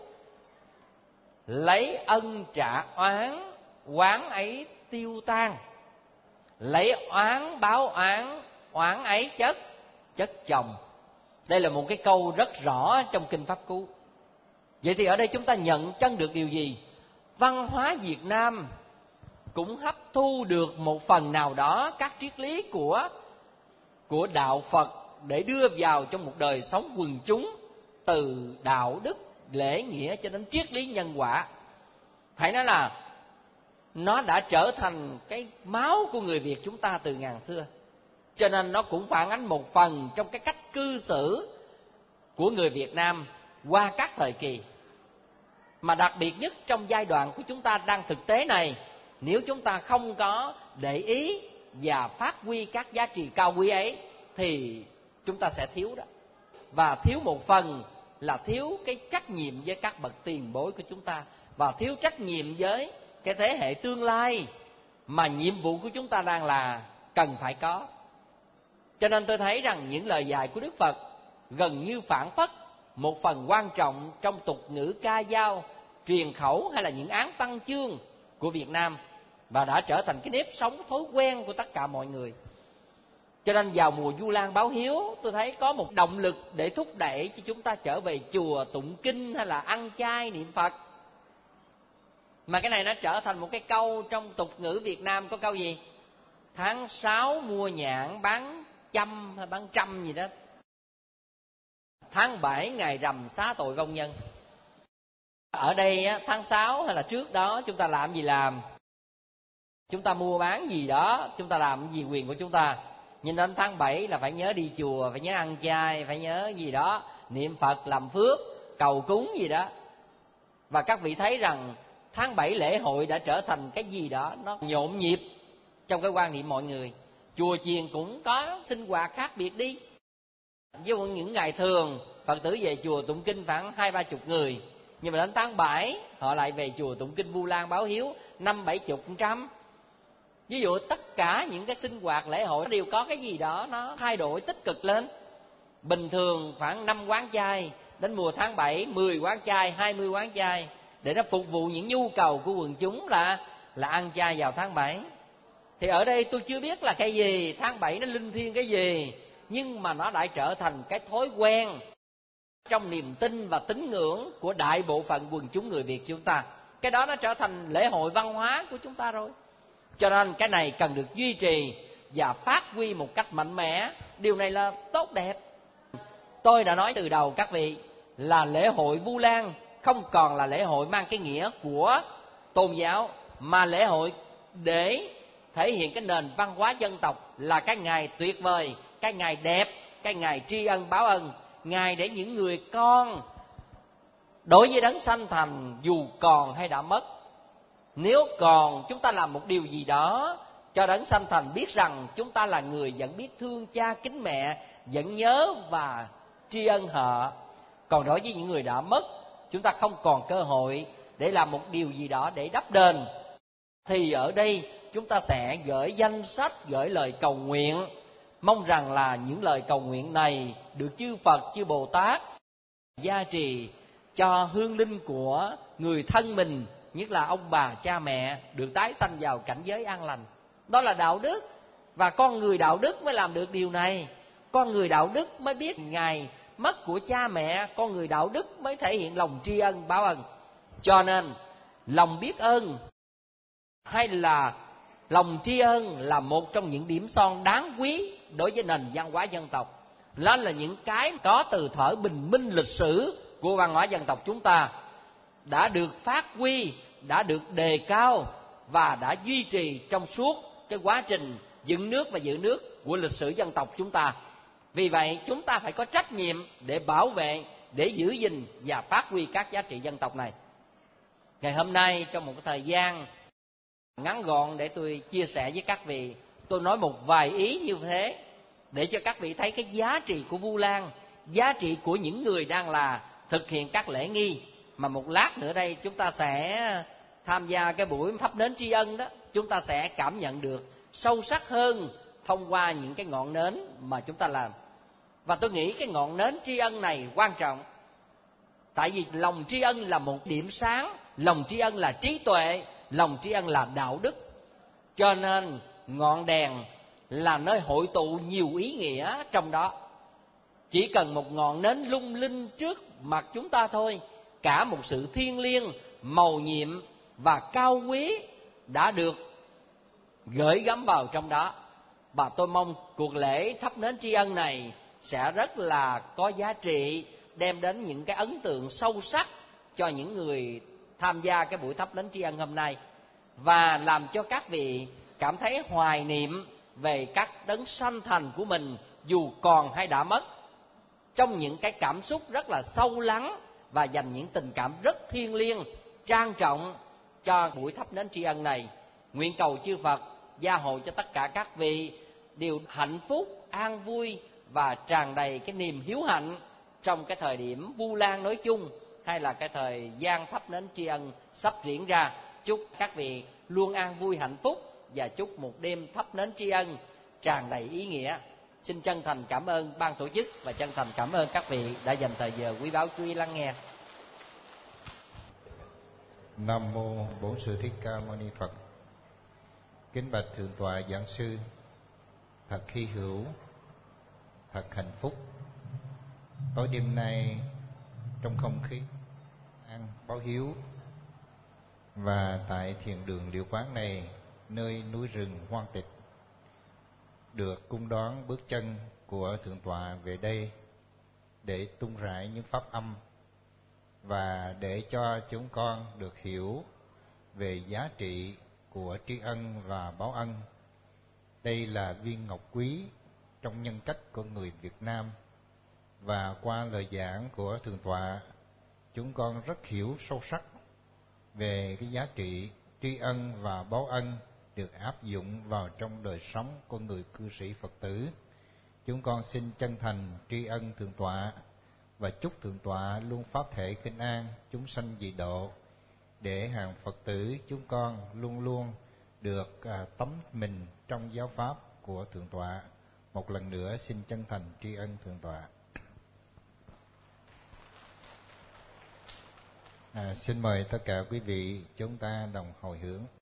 lấy ân trả oán, oán ấy tiêu tan. Lấy oán báo oán, oán ấy chất chất chồng. Đây là một cái câu rất rõ trong Kinh Pháp Cú. Vậy thì ở đây chúng ta nhận chân được điều gì? Văn hóa Việt Nam cũng hấp thu được một phần nào đó các triết lý của của đạo Phật để đưa vào trong một đời sống quần chúng, từ đạo đức, lễ nghĩa cho đến triết lý nhân quả. Phải nói là nó đã trở thành cái máu của người Việt chúng ta từ ngàn xưa. Cho nên nó cũng phản ánh một phần trong cái cách cư xử của người Việt Nam qua các thời kỳ. Mà đặc biệt nhất trong giai đoạn của chúng ta đang thực tế này, nếu chúng ta không có để ý và phát huy các giá trị cao quý ấy thì chúng ta sẽ thiếu đó. Và thiếu một phần là thiếu cái trách nhiệm với các bậc tiền bối của chúng ta, và thiếu trách nhiệm với cái thế hệ tương lai mà nhiệm vụ của chúng ta đang là cần phải có. Cho nên tôi thấy rằng những lời dạy của Đức Phật gần như phản phất một phần quan trọng trong tục ngữ ca dao, truyền khẩu hay là những án văn chương của Việt Nam, và đã trở thành cái nếp sống thói quen của tất cả mọi người. Cho nên vào mùa Vu Lan báo hiếu, tôi thấy có một động lực để thúc đẩy cho chúng ta trở về chùa tụng kinh hay là ăn chay niệm Phật. Mà cái này nó trở thành một cái câu trong tục ngữ Việt Nam, có câu gì? Tháng sáu mua nhãn bán trăm hay bán trăm gì đó. Tháng bảy ngày rằm xá tội vong nhân. Ở đây á, tháng sáu hay là trước đó chúng ta làm gì làm? Chúng ta mua bán gì đó, chúng ta làm gì quyền của chúng ta. Nhưng đến tháng bảy là phải nhớ đi chùa, phải nhớ ăn chay, phải nhớ gì đó, niệm Phật, làm phước, cầu cúng gì đó. Và các vị thấy rằng tháng bảy lễ hội đã trở thành cái gì đó nó nhộn nhịp trong cái quan niệm mọi người. Chùa chiền cũng có sinh hoạt khác biệt đi. Với những ngày thường Phật tử về chùa tụng kinh khoảng hai ba chục người, nhưng mà đến tháng bảy họ lại về chùa tụng kinh Vu Lan báo hiếu năm bảy chục trăm. Ví dụ tất cả những cái sinh hoạt lễ hội đều có cái gì đó nó thay đổi tích cực lên. Bình thường khoảng năm quán chay, đến mùa tháng bảy mười quán chay, hai mươi quán chay, để nó phục vụ những nhu cầu của quần chúng là là ăn chay vào tháng bảy. Thì ở đây tôi chưa biết là cái gì, tháng bảy nó linh thiêng cái gì, nhưng mà nó đã trở thành cái thói quen trong niềm tin và tín ngưỡng của đại bộ phận quần chúng người Việt chúng ta. Cái đó nó trở thành lễ hội văn hóa của chúng ta rồi. Cho nên cái này cần được duy trì và phát huy một cách mạnh mẽ. Điều này là tốt đẹp. Tôi đã nói từ đầu các vị là lễ hội Vu Lan không còn là lễ hội mang cái nghĩa của tôn giáo, mà lễ hội để thể hiện cái nền văn hóa dân tộc, là cái ngày tuyệt vời, cái ngày đẹp, cái ngày tri ân báo ân, ngày để những người con đối với đấng sanh thành dù còn hay đã mất Nếu còn chúng ta làm một điều gì đó cho đấng sanh thành biết rằng chúng ta là người vẫn biết thương cha kính mẹ, vẫn nhớ và tri ân họ. Còn đối với những người đã mất, chúng ta không còn cơ hội để làm một điều gì đó để đắp đền, thì ở đây chúng ta sẽ gửi danh sách, gửi lời cầu nguyện, mong rằng là những lời cầu nguyện này được chư Phật, chư Bồ Tát gia trì cho hương linh của người thân mình, nhất là ông bà cha mẹ, được tái sanh vào cảnh giới an lành. Đó là đạo đức, và con người đạo đức mới làm được điều này. Con người đạo đức mới biết ngày mất của cha mẹ, con người đạo đức mới thể hiện lòng tri ân báo ân. Cho nên lòng biết ơn hay là lòng tri ân là một trong những điểm son đáng quý đối với nền văn hóa dân tộc. Đó là những cái có từ thời bình minh lịch sử của văn hóa dân tộc chúng ta, đã được phát huy, đã được đề cao và đã duy trì trong suốt cái quá trình dựng nước và giữ nước của lịch sử dân tộc chúng ta. Vì vậy chúng ta phải có trách nhiệm để bảo vệ, để giữ gìn và phát huy các giá trị dân tộc này. Ngày hôm nay, trong một cái thời gian ngắn gọn để tôi chia sẻ với các vị, tôi nói một vài ý như thế để cho các vị thấy cái giá trị của Vu Lan, giá trị của những người đang là thực hiện các lễ nghi. Mà một lát nữa đây chúng ta sẽ tham gia cái buổi thắp nến tri ân đó, chúng ta sẽ cảm nhận được sâu sắc hơn thông qua những cái ngọn nến mà chúng ta làm. Và tôi nghĩ cái ngọn nến tri ân này quan trọng, tại vì lòng tri ân là một điểm sáng, lòng tri ân là trí tuệ, lòng tri ân là đạo đức. Cho nên ngọn đèn là nơi hội tụ nhiều ý nghĩa trong đó. Chỉ cần một ngọn nến lung linh trước mặt chúng ta thôi, cả một sự thiêng liêng, mầu nhiệm và cao quý đã được gửi gắm vào trong đó. Và tôi mong cuộc lễ thắp nến tri ân này sẽ rất là có giá trị, đem đến những cái ấn tượng sâu sắc cho những người tham gia cái buổi thắp nến tri ân hôm nay, và làm cho các vị cảm thấy hoài niệm về các đấng sanh thành của mình dù còn hay đã mất, trong những cái cảm xúc rất là sâu lắng và dành những tình cảm rất thiêng liêng, trang trọng cho buổi thắp nến tri ân này. Nguyện cầu chư Phật gia hộ cho tất cả các vị đều hạnh phúc, an vui và tràn đầy cái niềm hiếu hạnh trong cái thời điểm Vu Lan nói chung, hay là cái thời gian thắp nến tri ân sắp diễn ra. Chúc các vị luôn an vui hạnh phúc và chúc một đêm thắp nến tri ân tràn đầy ý nghĩa. Xin chân thành cảm ơn ban tổ chức và chân thành cảm ơn các vị đã dành thời giờ quý báu chú ý lắng nghe. Nam mô Bổn Sư Thích Ca Mâu Ni Phật. Kính bạch thượng tọa giảng sư, thật hy hữu, thật hạnh phúc. Tối đêm nay trong không khí an báo hiếu và tại thiền đường Liễu Quán này, nơi núi rừng hoang tịch, được cung đón bước chân của thượng tọa về đây để tung rải những pháp âm và để cho chúng con được hiểu về giá trị của tri ân và báo ân. Đây là viên ngọc quý trong nhân cách của người Việt Nam, và qua lời giảng của thượng tọa, chúng con rất hiểu sâu sắc về cái giá trị tri ân và báo ân được áp dụng vào trong đời sống của người cư sĩ Phật tử. Chúng con xin chân thành tri ân thượng tọa và chúc thượng tọa luôn pháp thể khinh an, chúng sanh dị độ, để hàng Phật tử chúng con luôn luôn được à, tắm mình trong giáo pháp của thượng tọa. Một lần nữa xin chân thành tri ân thượng tọa. À, xin mời tất cả quý vị chúng ta đồng hồi hướng.